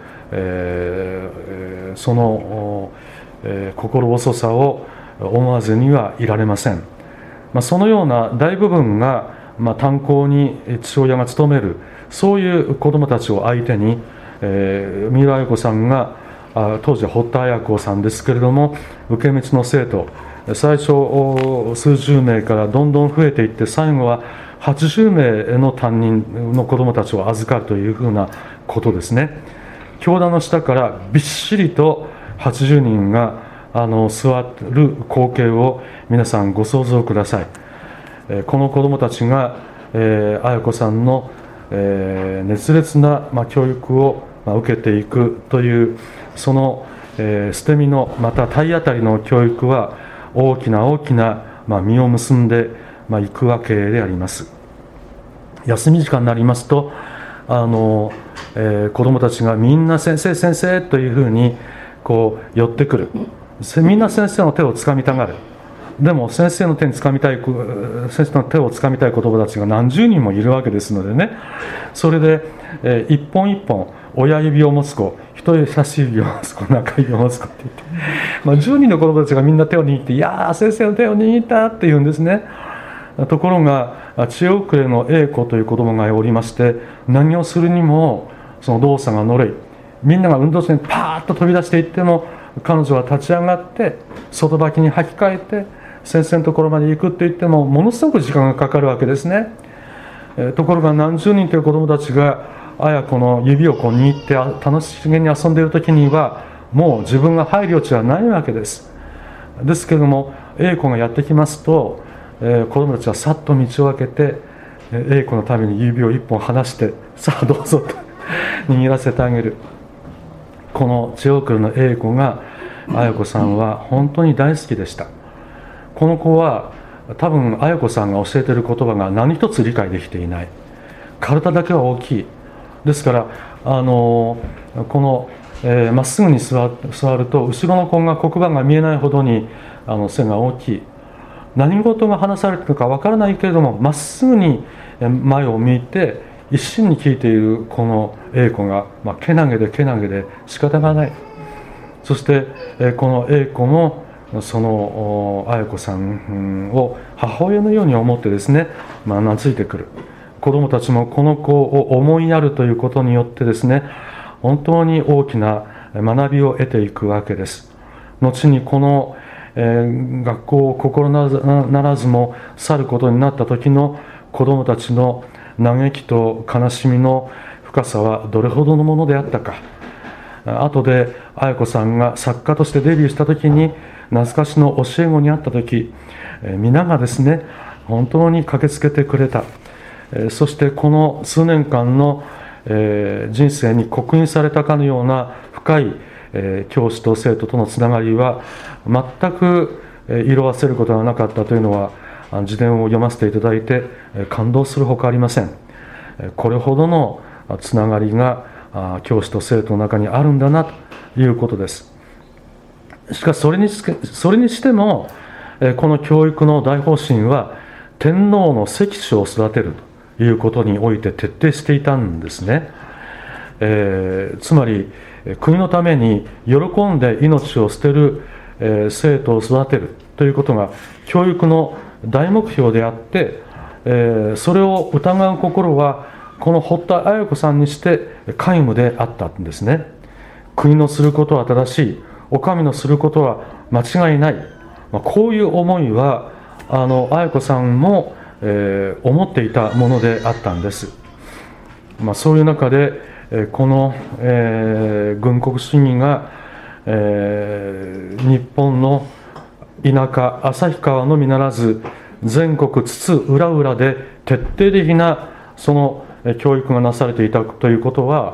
その、心細さを思わずにはいられません。そのような大部分が、炭鉱に父親が勤めるそういう子供たちを相手に、三浦綾子さんが当時は堀田綾子さんですけれども、受け道の生徒、最初数十名からどんどん増えていって、最後は80名の担任の子どもたちを預かるというふうなことですね。教壇の下からびっしりと80人が座る光景を皆さんご想像ください。この子どもたちが綾子さんの熱烈な教育を受けていくという、その捨て身のまた体当たりの教育は大きな大きな実を結んでいくわけであります。休み時間になりますと子どもたちがみんな先生先生というふうにこう寄ってくる。みんな先生の手をつかみたがる。でも先生の手をつかみたい子供たちが何十人もいるわけですのでね、それで、一本一本親指を持つ子、一人差し指を息子、中指を息子って言って、10人の子供たちがみんな手を握って、いやー先生の手を握ったって言うんですね。ところが知恵遅れの A 子という子供がおりまして、何をするにもその動作がのれい、みんなが運動中にパーッと飛び出していっても、彼女は立ち上がって外履きに履き替えて先生のところまで行くって言っても、ものすごく時間がかかるわけですね。ところが何十人という子供たちが綾子の指を握って楽しげに遊んでいる時には、もう自分が入る余地はないわけです。ですけれども A 子がやってきますと、子供たちはさっと道を開けて A 子のために指を一本離して、さあどうぞと握らせてあげる。この知恵遅れの A 子が綾子さんは本当に大好きでした。この子は多分綾子さんが教えている言葉が何一つ理解できていない。体だけは大きいですから、このまっすぐに座ると後ろの子が黒板が見えないほどに背が大きい。何事が話されているかわからないけれども、まっすぐに前を向いて一心に聞いているこの A 子が、けなげで仕方がない。そしてこの A 子もその綾子さんを母親のように思ってですね、懐いてくる。子どもたちもこの子を思いやるということによってですね、本当に大きな学びを得ていくわけです。後にこの学校を心ならずも去ることになった時の子どもたちの嘆きと悲しみの深さはどれほどのものであったか。後で綾子さんが作家としてデビューした時に、懐かしの教え子に会った時、皆がですね本当に駆けつけてくれた。そしてこの数年間の人生に刻印されたかのような深い教師と生徒とのつながりは全く色あせることがなかったというのは、自伝を読ませていただいて感動するほかありません。これほどのつながりが教師と生徒の中にあるんだなということです。しかしそれにしてもこの教育の大方針は天皇の跡子を育てるということにおいて徹底していたんですね。つまり国のために喜んで命を捨てる生徒を育てるということが教育の大目標であって、それを疑う心はこの堀田綾子さんにして皆無であったんですね。国のすることは正しい、お上のすることは間違いない、こういう思いは綾子さんも、思っていたものであったんです。そういう中でこの、軍国主義が、日本の田舎旭川のみならず全国津々浦々で徹底的なその教育がなされていたということは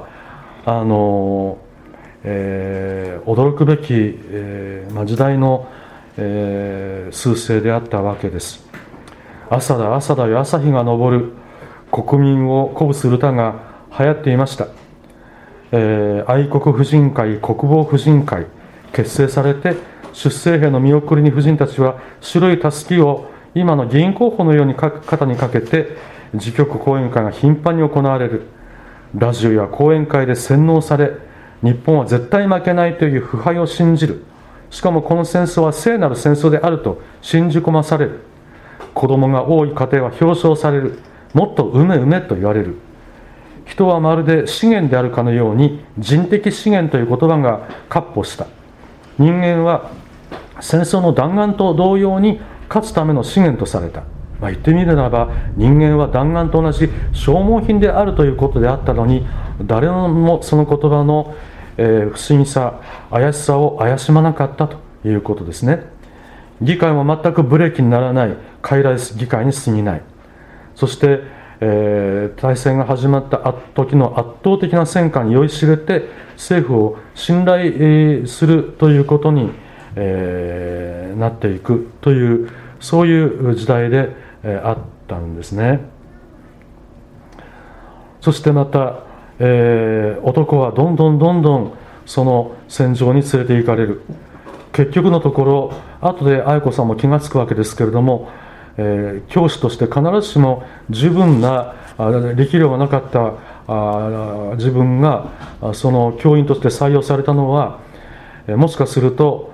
驚くべき、時代の、趨勢であったわけです。朝だ朝だよ朝日が昇る、国民を鼓舞する歌が流行っていました。愛国婦人会、国防婦人会結成されて、出征兵の見送りに婦人たちは白いたすきを今の議員候補のように肩にかけて、自局講演会が頻繁に行われる。ラジオや講演会で洗脳され、日本は絶対負けないという腐敗を信じる。しかもこの戦争は聖なる戦争であると信じ込まされる。子供が多い家庭は表彰される。もっと産め産めと言われる。人はまるで資源であるかのように人的資源という言葉が闊歩した。人間は戦争の弾丸と同様に勝つための資源とされた。言ってみるならば人間は弾丸と同じ消耗品であるということであったのに、誰もその言葉の、不思議さ怪しさを怪しまなかったということですね。議会も全くブレーキにならない傀儡議会に過ぎない。そして、大戦が始まった時の圧倒的な戦果に酔いしれて政府を信頼、するということに、なっていくというそういう時代で、あったんですね。そしてまた、男はどんどんその戦場に連れて行かれる。結局のところ後で愛子さんも気がつくわけですけれども、教師として必ずしも十分な力量がなかった自分がその教員として採用されたのは、もしかすると、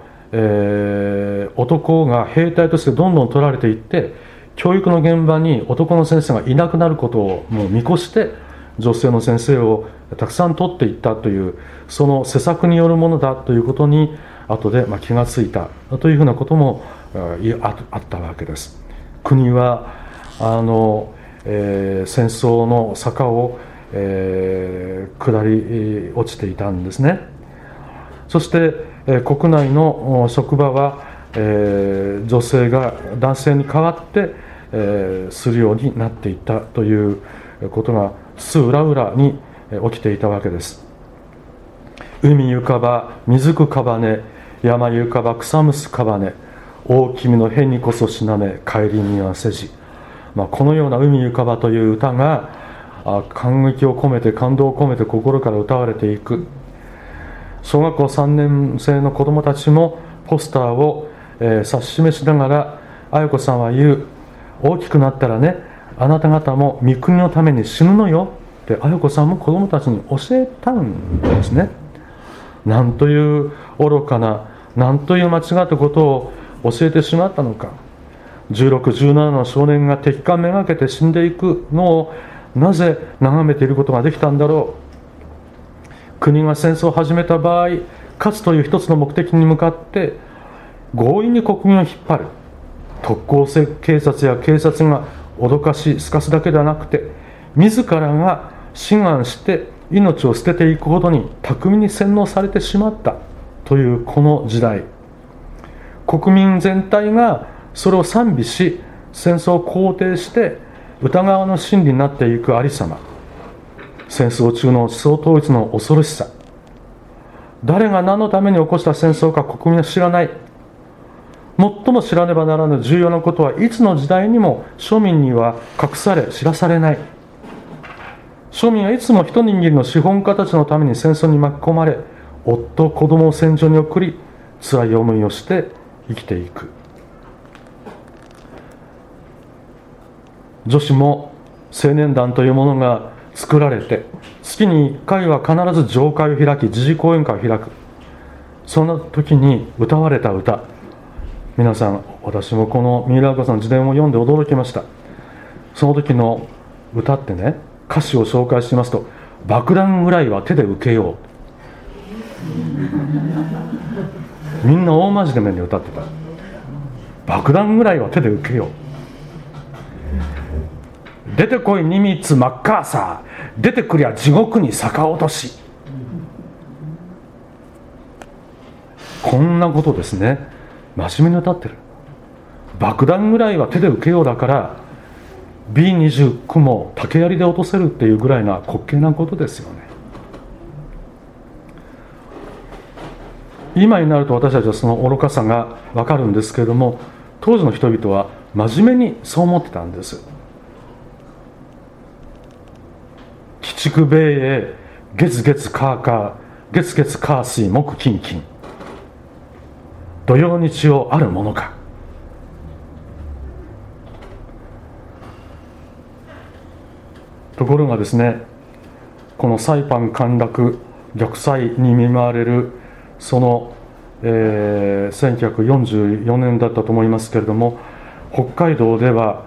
男が兵隊としてどんどん取られていって、教育の現場に男の先生がいなくなることをもう見越して女性の先生をたくさん取っていったという、その施策によるものだということに後で気がついたというふうなこともあったわけです。国は戦争の坂を、下り落ちていたんですね。そして、国内の職場は、女性が男性に代わって、するようになっていったということが津々浦々に起きていたわけです。海ゆかば水くかばね、山ゆかば草むすかばね、大君のへにこそしなめ帰りにはせじ。このような海ゆかばという歌が感激を込めて、感動を込めて心から歌われていく。小学校3年生の子どもたちもポスターを指し示しながら、綾子さんは言う、大きくなったらね、あなた方も御国のために死ぬのよって綾子さんも子どもたちに教えたんですね。なんという愚かな、なんという間違ったことを教えてしまったのか。16、17の少年が敵艦めがけて死んでいくのをなぜ眺めていることができたんだろう。国が戦争を始めた場合、勝つという一つの目的に向かって強引に国民を引っ張る。特攻警察や警察が脅かしすかすだけではなくて、自らが志願して命を捨てていくほどに巧みに洗脳されてしまったというこの時代、国民全体がそれを賛美し、戦争を肯定して疑わぬ真理になっていくありさま、戦争中の思想統一の恐ろしさ、誰が何のために起こした戦争か国民は知らない。最も知らねばならぬ重要なことはいつの時代にも庶民には隠され知らされない。庶民はいつも一握りの資本家たちのために戦争に巻き込まれ、夫子供を戦場に送り、辛い思いをして生きていく。女子も青年団というものが作られて、月に1回は必ず上会を開き、時事講演会を開く。その時に歌われた歌、皆さん、私もこの三浦綾子さんの自伝を読んで驚きました。その時の歌ってね、歌詞を紹介しますと、爆弾ぐらいは手で受けよう。みんな大真面目に歌ってた。爆弾ぐらいは手で受けよう。出てこいニミッツマッカーサー、出てくりゃ地獄に逆落とし。こんなことですね。真面目に歌ってる。爆弾ぐらいは手で受けようだから B29 も竹槍で落とせるっていうぐらいな滑稽なことですよね。今になると私たちはその愚かさが分かるんですけれども、当時の人々は真面目にそう思ってたんです。鬼畜米英月月カーカー、月月火水木金金、土曜日曜あるものか。ところがですね、このサイパン陥落、玉砕に見舞われるその、1944年だったと思いますけれども、北海道では、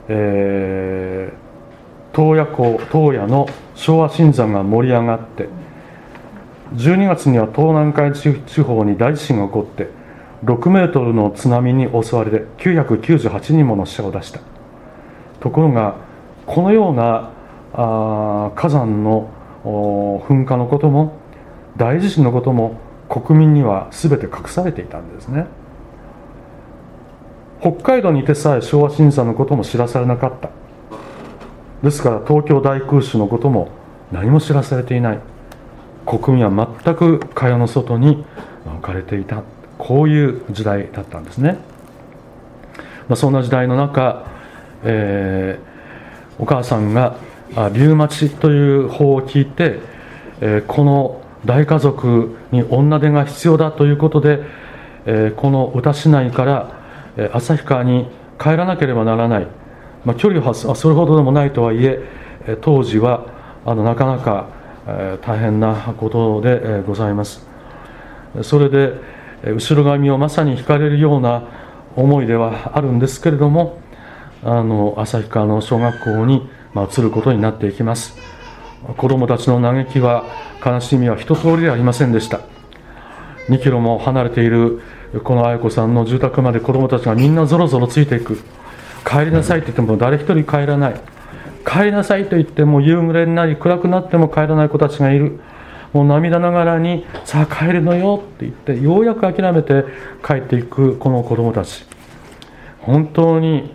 洞爺の昭和新山が盛り上がって、12月には東南海地方に大地震が起こって6メートルの津波に襲われて998人もの死者を出した。ところがこのような火山の噴火のことも大地震のことも国民には全て隠されていたんですね。北海道にいてさえ昭和新山のことも知らされなかった。ですから東京大空襲のことも何も知らされていない。国民は全く蚊帳の外に置かれていた。こういう時代だったんですね。そんな時代の中、お母さんがリュウマチという法を聞いて、この大家族に女手が必要だということで、この宇多市内から旭川に帰らなければならない。距離はそれほどでもないとはいえ、当時はなかなか大変なことでございます。それで後ろ髪をまさに引かれるような思いではあるんですけれども、旭川の小学校に移ることになっていきます。子どもたちの嘆きは、悲しみは一通りではありませんでした。2キロも離れているこの綾子さんの住宅まで子どもたちがみんなぞろぞろついていく。帰りなさいと言っても誰一人帰らない。帰りなさいと言っても夕暮れになり暗くなっても帰らない子たちがいる。もう涙ながらに、さあ帰るのよって言ってようやく諦めて帰っていくこの子どもたち、本当に、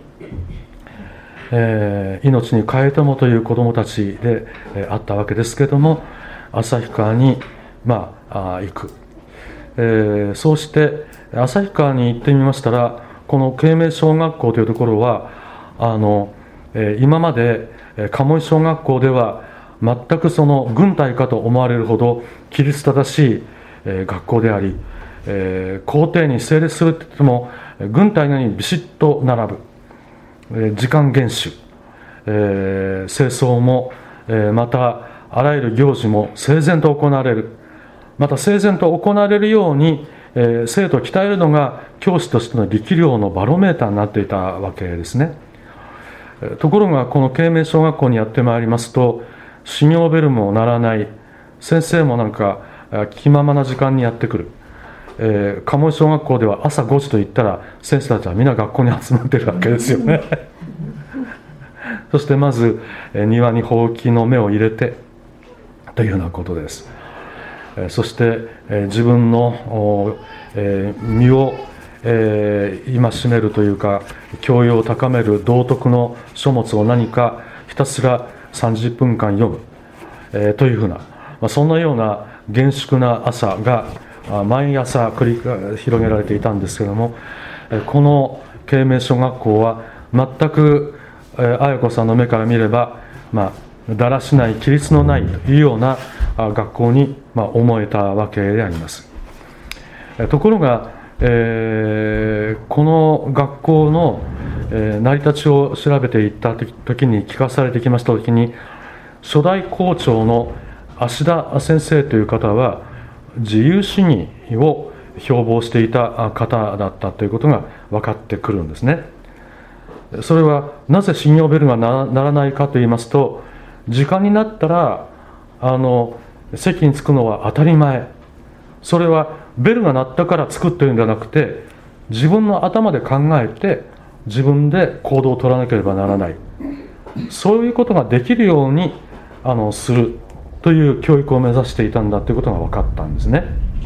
命に代えてもという子どもたちであったわけですけれども、旭川に行く。そうして旭川に行ってみましたら、この慶明小学校というところは今まで鴨居小学校では全くその軍隊かと思われるほど規律正しい学校であり、校庭に整列するといっても軍隊のようにビシッと並ぶ、時間厳守、清掃も、またあらゆる行事も整然と行われる。また整然と行われるように、生徒を鍛えるのが教師としての力量のバロメーターになっていたわけですね。ところがこの慶明小学校にやってまいりますと、始業ベルも鳴らない、先生もなんか気ままな時間にやってくる。鴨居小学校では朝5時と言ったら先生たちはみんな学校に集まっているわけですよねそしてまず庭にほうきの芽を入れてというようなことです。そして自分の身を戒めるというか教養を高める道徳の書物を何かひたすら30分間読む、というふうな、そんなような厳粛な朝が毎朝繰り広げられていたんですけれども、この慶明小学校は全く綾子さんの目から見れば、だらしない規律のないというような学校に思えたわけであります。ところが、この学校の成り立ちを調べていった時に聞かされてきました時に、初代校長の芦田先生という方は自由主義を標榜していた方だったということが分かってくるんですね。それはなぜ始業ベルが鳴らないかといいますと、時間になったら席に着くのは当たり前。それはベルが鳴ったから着くというんではなくて、自分の頭で考えて自分で行動を取らなければならない、そういうことができるようにするという教育を目指していたんだということが分かったんですね。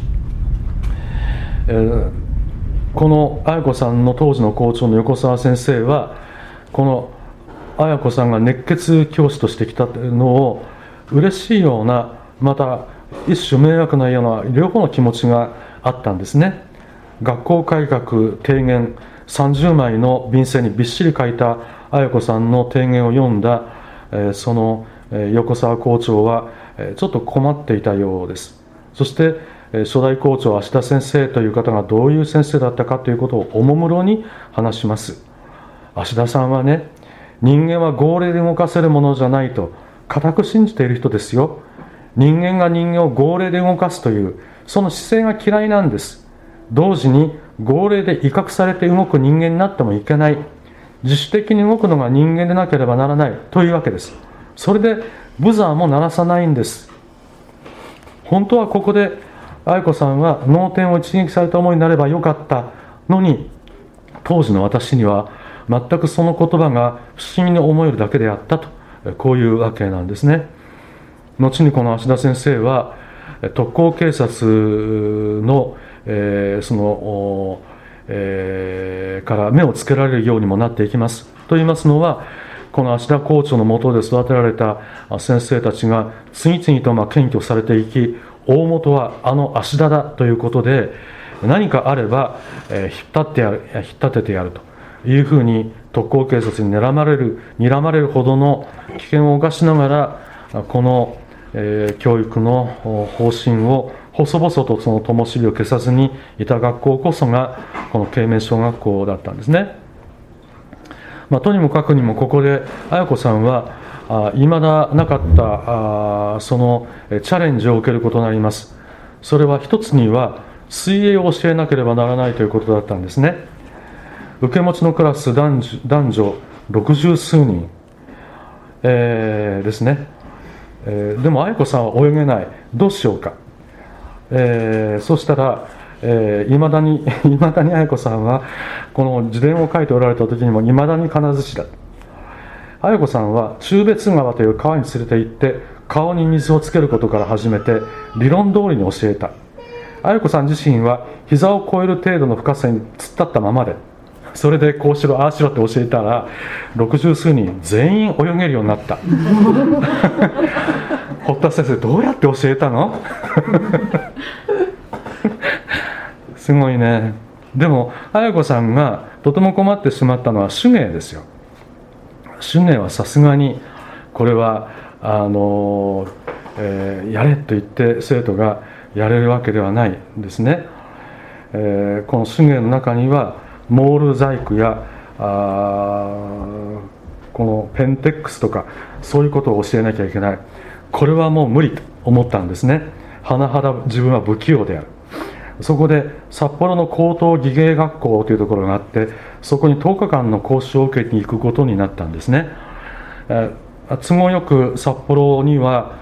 この綾子さんの当時の校長の横澤先生は、この綾子さんが熱血教師としてきたのを嬉しいような、また一種迷惑なような両方の気持ちがあったんですね。学校改革提言30枚の便箋にびっしり書いた綾子さんの提言を読んだ、その横澤校長はちょっと困っていたようです。そして初代校長芦田先生という方がどういう先生だったかということをおもむろに話します。芦田さんはね、人間は号令で動かせるものじゃないと固く信じている人ですよ。人間が人間を号令で動かすというその姿勢が嫌いなんです。同時に号令で威嚇されて動く人間になってもいけない、自主的に動くのが人間でなければならないというわけです。それでブザーも鳴らさないんです。本当はここで愛子さんは脳天を一撃された思いになればよかったのに、当時の私には全くその言葉が不思議に思えるだけであったと、こういうわけなんですね。後にこの芦田先生は特攻警察の、から目をつけられるようにもなっていきます。と言いますのは、この芦田校長の下で育てられた先生たちが次々と検挙されていき、大元は芦田だということで、何かあれば引っ立ててやるというふうに特攻警察に睨まれるほどの危険を冒しながら、この教育の方針を細々とその灯火を消さずにいた学校こそがこの慶明小学校だったんですね。とにもかくにもここで綾子さんはいまだなかったそのチャレンジを受けることになります。それは一つには水泳を教えなければならないということだったんですね。受け持ちのクラス男女60数人、ですね。でも愛子さんは泳げない、どうしようか。そうしたらいまだに愛子さんはこの自伝を書いておられた時にもいまだに金槌だ。愛子さんは中別川という川に連れて行って顔に水をつけることから始めて理論通りに教えた。愛子さん自身は膝を越える程度の深さに突っ立ったままで、それでこうしろああしろって教えたら60数人全員泳げるようになった。堀田先生どうやって教えたの？すごいね。でも愛子さんがとても困ってしまったのは手芸ですよ。手芸はさすがにこれはやれと言って生徒がやれるわけではないんですね。この手芸の中にはモール細工やこのペンテックスとかそういうことを教えなきゃいけない。これはもう無理と思ったんですね。甚だ自分は不器用である。そこで札幌の高等技芸学校というところがあって、そこに10日間の講習を受けに行くことになったんですね。都合よく札幌には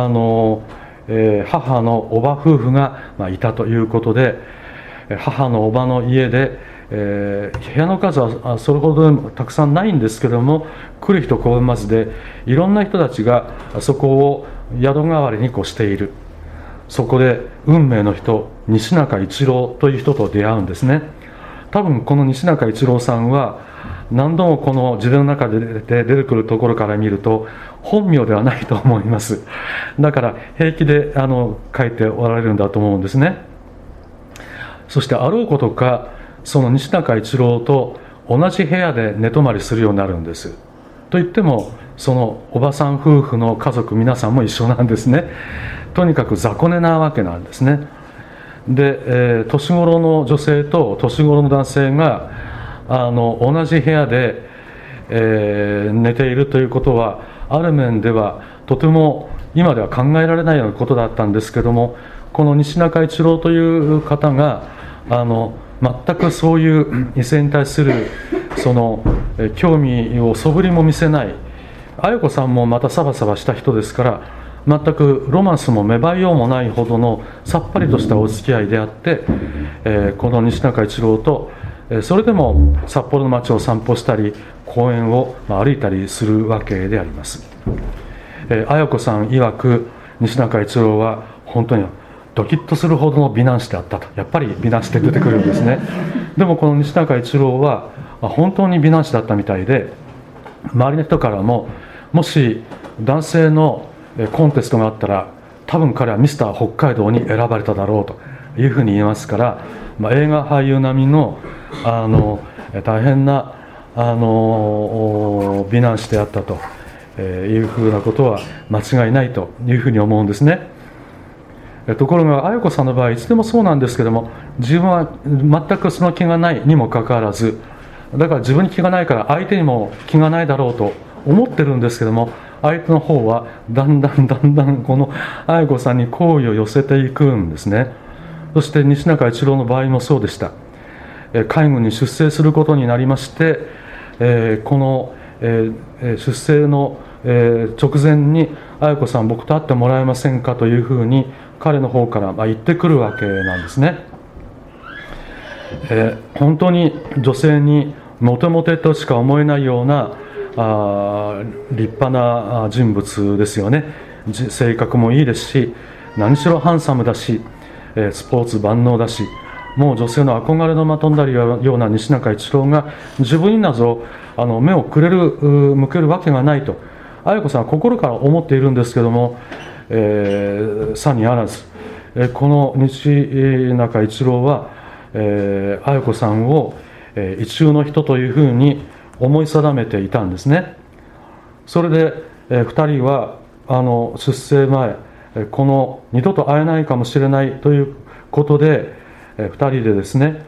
母のおば夫婦がいたということで、母のおばの家で、部屋の数はそれほどたくさんないんですけども、来る人拒まずでいろんな人たちがそこを宿代わりにしている。そこで運命の人西中一郎という人と出会うんですね。多分この西中一郎さんは何度もこの自伝の中で出てくるところから見ると本名ではないと思います。だから平気で書いておられるんだと思うんですね。そしてあろうことかその西中一郎と同じ部屋で寝泊まりするようになるんです。といってもそのおばさん夫婦の家族皆さんも一緒なんですね。とにかく雑魚寝なわけなんですね。で、年頃の女性と年頃の男性が同じ部屋で、寝ているということはある面ではとても今では考えられないようなことだったんですけども、この西中一郎という方が全くそういう異性に対するその興味をそぶりも見せない。愛子さんもまたサバサバした人ですから、全くロマンスも芽生えようもないほどのさっぱりとしたお付き合いであって、この西中一郎とそれでも札幌の街を散歩したり公園を歩いたりするわけであります。綾子さん曰く西中一郎は本当にドキッとするほどの美男子であったと。やっぱり美男子って出てくるんですね。でもこの西中一郎は本当に美男子だったみたいで、周りの人からももし男性のコンテストがあったら多分彼はミスター北海道に選ばれただろうというふうに言いますから、映画俳優並みの大変な美男子であったというふうなことは間違いないというふうに思うんですね。ところが愛子さんの場合いつでもそうなんですけども、自分は全くその気がないにもかかわらず、だから自分に気がないから相手にも気がないだろうと思ってるんですけども、相手の方はだんだんこの愛子さんに好意を寄せていくんですね。そして西中一郎の場合もそうでした。海軍に出征することになりまして、この出征の直前に愛子さん僕と会ってもらえませんかというふうに彼の方から言ってくるわけなんですね。本当に女性にモテモテとしか思えないような立派な人物ですよね。性格もいいですし、何しろハンサムだし、スポーツ万能だし、もう女性の憧れの的になるような西中一郎が自分になぞ目を向けるわけがないと愛子さんは心から思っているんですけども、さにあらず、この西中一郎は、愛子さんを、一流の人というふうに思い定めていたんですね。それで、2人は出征前この二度と会えないかもしれないということで、2人でですね、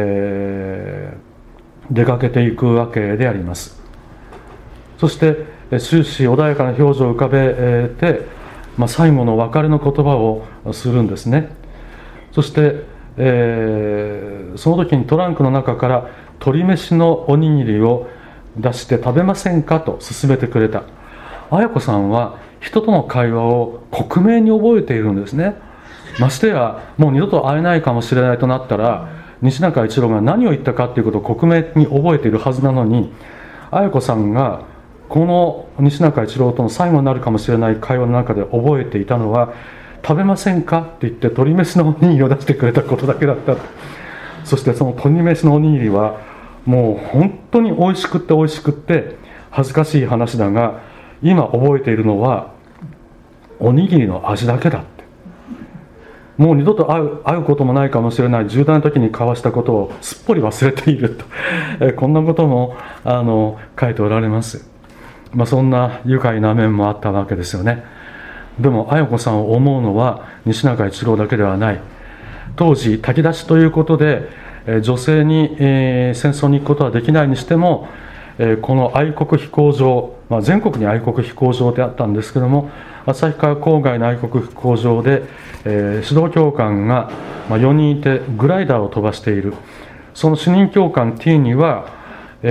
出かけていくわけであります。そして、 終始穏やかな表情を浮かべて、最後の別れの言葉をするんですね。そして、その時にトランクの中から鶏飯のおにぎりを出して食べませんかと勧めてくれた。綾子さんは人との会話を克明に覚えているんですね。ましてやもう二度と会えないかもしれないとなったら、西中一郎が何を言ったかということを克明に覚えているはずなのに、綾子さんがこの西中一郎との最後になるかもしれない会話の中で覚えていたのは、食べませんかって言って鶏飯のおにぎりを出してくれたことだけだった。そしてその鶏飯のおにぎりはもう本当に美味しくって美味しくって恥ずかしい話だが、今覚えているのはおにぎりの味だけだって。もう二度と会うこともないかもしれない重大な時に交わしたことをすっぽり忘れていると、こんなことも書いておられます。そんな愉快な面もあったわけですよね。でも綾子さんを思うのは西中一郎だけではない。当時炊き出しということで女性に戦争に行くことはできないにしても、この愛国飛行場、全国に愛国飛行場であったんですけども、旭川郊外の愛国飛行場で指導教官が4人いてグライダーを飛ばしている。その主任教官 T には、こ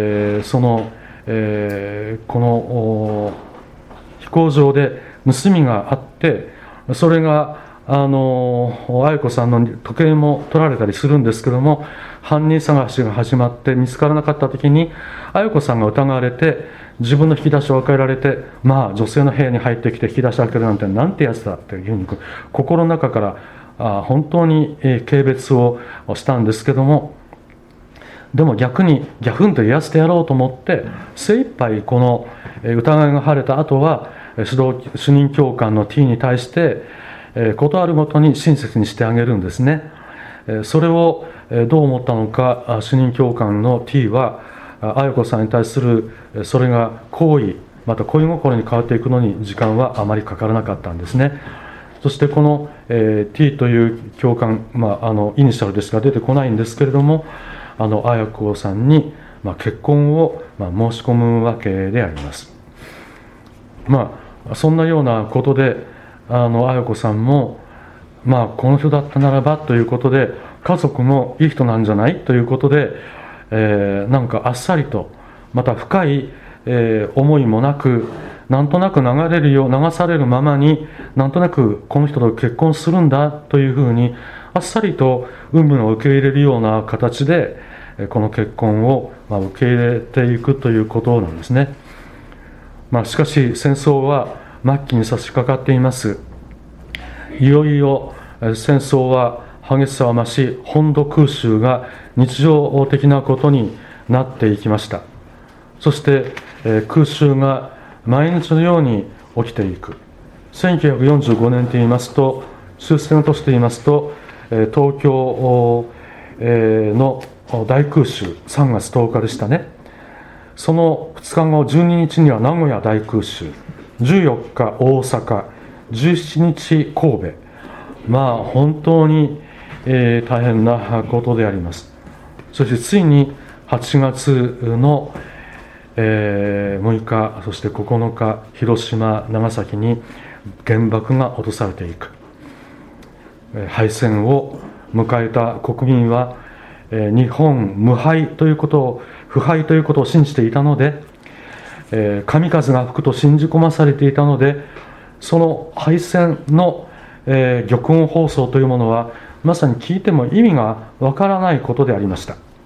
の飛行場で盗みがあって、それが愛子さんの時計も取られたりするんですけども、犯人探しが始まって見つからなかった時に愛子さんが疑われて、自分の引き出しを与えられて、女性の部屋に入ってきて引き出しを開けるなんてなんてやつだっていうふうに心の中から本当に軽蔑をしたんですけども、でも逆にギャフンと言わせてやろうと思って精一杯この疑いが晴れた後は主任教官の T に対して事あるごとに親切にしてあげるんですね。それをどう思ったのか、主任教官の T は綾子さんに対するそれが好意また恋心に変わっていくのに時間はあまりかからなかったんですね。そしてこの T という教官、イニシャルですが出てこないんですけれども、綾子さんに結婚を申し込むわけであります。そんなようなことで綾子さんもこの人だったならばということで、家族もいい人なんじゃないということで、なんかあっさりとまた深い、思いもなく、なんとなく流されるままに、なんとなくこの人と結婚するんだというふうにあっさりと運命を受け入れるような形でこの結婚を受け入れていくということなんですね。しかし戦争は末期に差し掛かっています。いよいよ戦争は激しさを増し、本土空襲が日常的なことになっていきました。そして空襲が毎日のように起きていく。1945年といいますと、終戦の年といいますと、東京の大空襲3月10日でしたね。その2日後12日には名古屋大空襲、14日大阪、17日神戸。本当に、大変なことであります。そしてついに8月の、6日そして9日、広島長崎に原爆が落とされていく。敗戦を迎えた国民は、日本無敗ということを不敗ということを信じていたので、神風が吹くと信じ込まされていたので、その敗戦の、玉音放送というものはまさに聞いても意味がわからないことでありました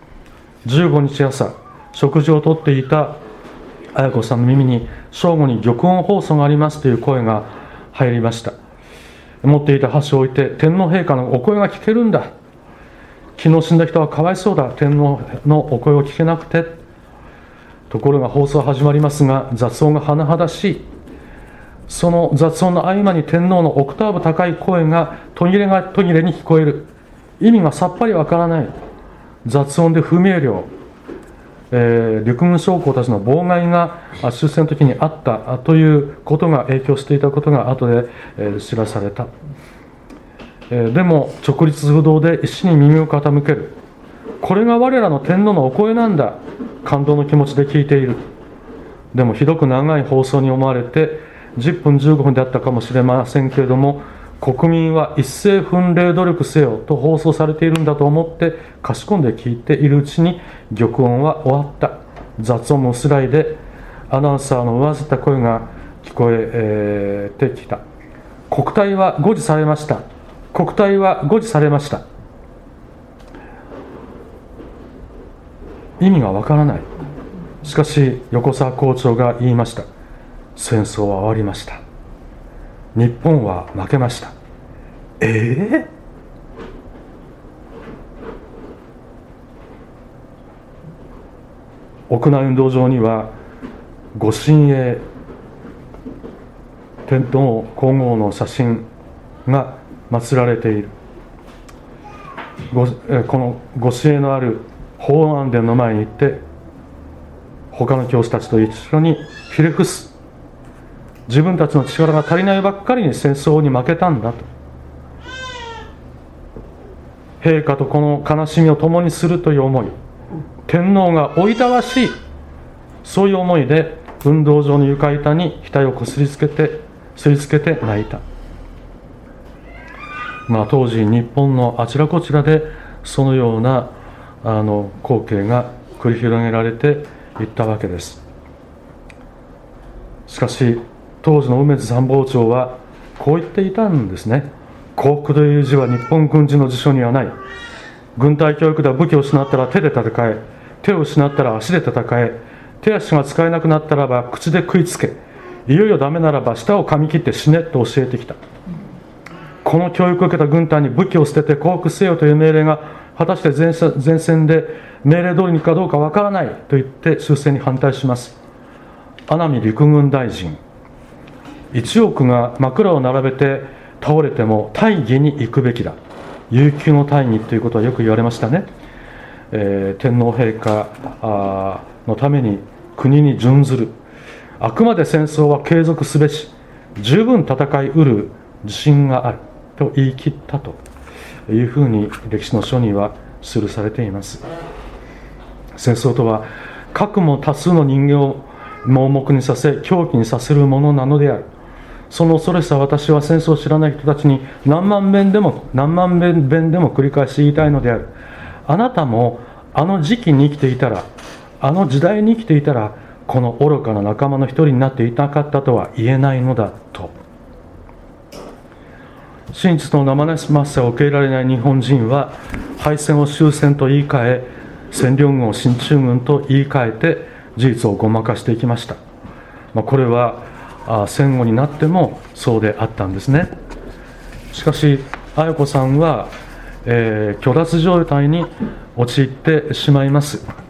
。15日朝食事をとっていた綾子さんの耳に正午に玉音放送がありますという声が入りました。持っていた箸を置いて、天皇陛下のお声が聞けるんだ、昨日死んだ人はかわいそうだ、天皇のお声を聞けなくて。ところが放送始まりますが、雑音が甚だしい。その雑音の合間に天皇のオクターブ高い声が途切れに聞こえる。意味がさっぱりわからない。雑音で不明瞭、陸軍将校たちの妨害が終戦の時にあったということが影響していたことが後で知らされた。でも直立不動で石に耳を傾ける。これが我らの天皇のお声なんだ。感動の気持ちで聞いている。 でもひどく長い放送に思われて10分15分であったかもしれませんけれども、国民は一世奮励努力せよと放送されているんだと思ってかしこんで聞いているうちに玉音は終わった。雑音も薄らいでアナウンサーの上ずった声が聞こえてきた。国体は誤字されました。国体は誤字されました。意味がわからない。しかし横澤校長が言いました。戦争は終わりました。日本は負けました。屋内運動場には御神英天皇皇后の写真が祀られている。この御神英のある法安殿の前に行って他の教師たちと一緒にひれ伏す。自分たちの力が足りないばっかりに戦争に負けたんだと、陛下とこの悲しみを共にするという思い、天皇がおいたわしい、そういう思いで運動場の床板に額をこすりつけて泣いた。当時日本のあちらこちらでそのような光景が繰り広げられていったわけです。しかし当時の梅津参謀長はこう言っていたんですね。降伏という字は日本軍事の辞書にはない。軍隊教育では武器を失ったら手で戦え、手を失ったら足で戦え、手足が使えなくなったらば口で食いつけ、いよいよダメならば舌を噛み切って死ねと教えてきた。この教育を受けた軍隊に武器を捨てて降伏せよという命令が果たして前線で命令通りにかどうかわからないと言って終戦に反対します。阿南陸軍大臣、1億が枕を並べて倒れても大義に行くべきだ、悠久の大義ということはよく言われましたね。天皇陛下のために国に準ずる、あくまで戦争は継続すべし、十分戦いうる自信があると言い切ったというふうに歴史の書には記されています。戦争とは核も多数の人間を盲目にさせ狂気にさせるものなのである。その恐ろしさ、私は戦争を知らない人たちに何万遍でも繰り返し言いたいのである。あなたもあの時期に生きていたら、あの時代に生きていたら、この愚かな仲間の一人になっていなかったとは言えないのだと。真実の生々しさを受け入れられない日本人は敗戦を終戦と言い換え、占領軍を進駐軍と言い換えて事実をごまかしていきました。これは戦後になってもそうであったんですね。しかし綾子さんは、虚脱状態に陥ってしまいます。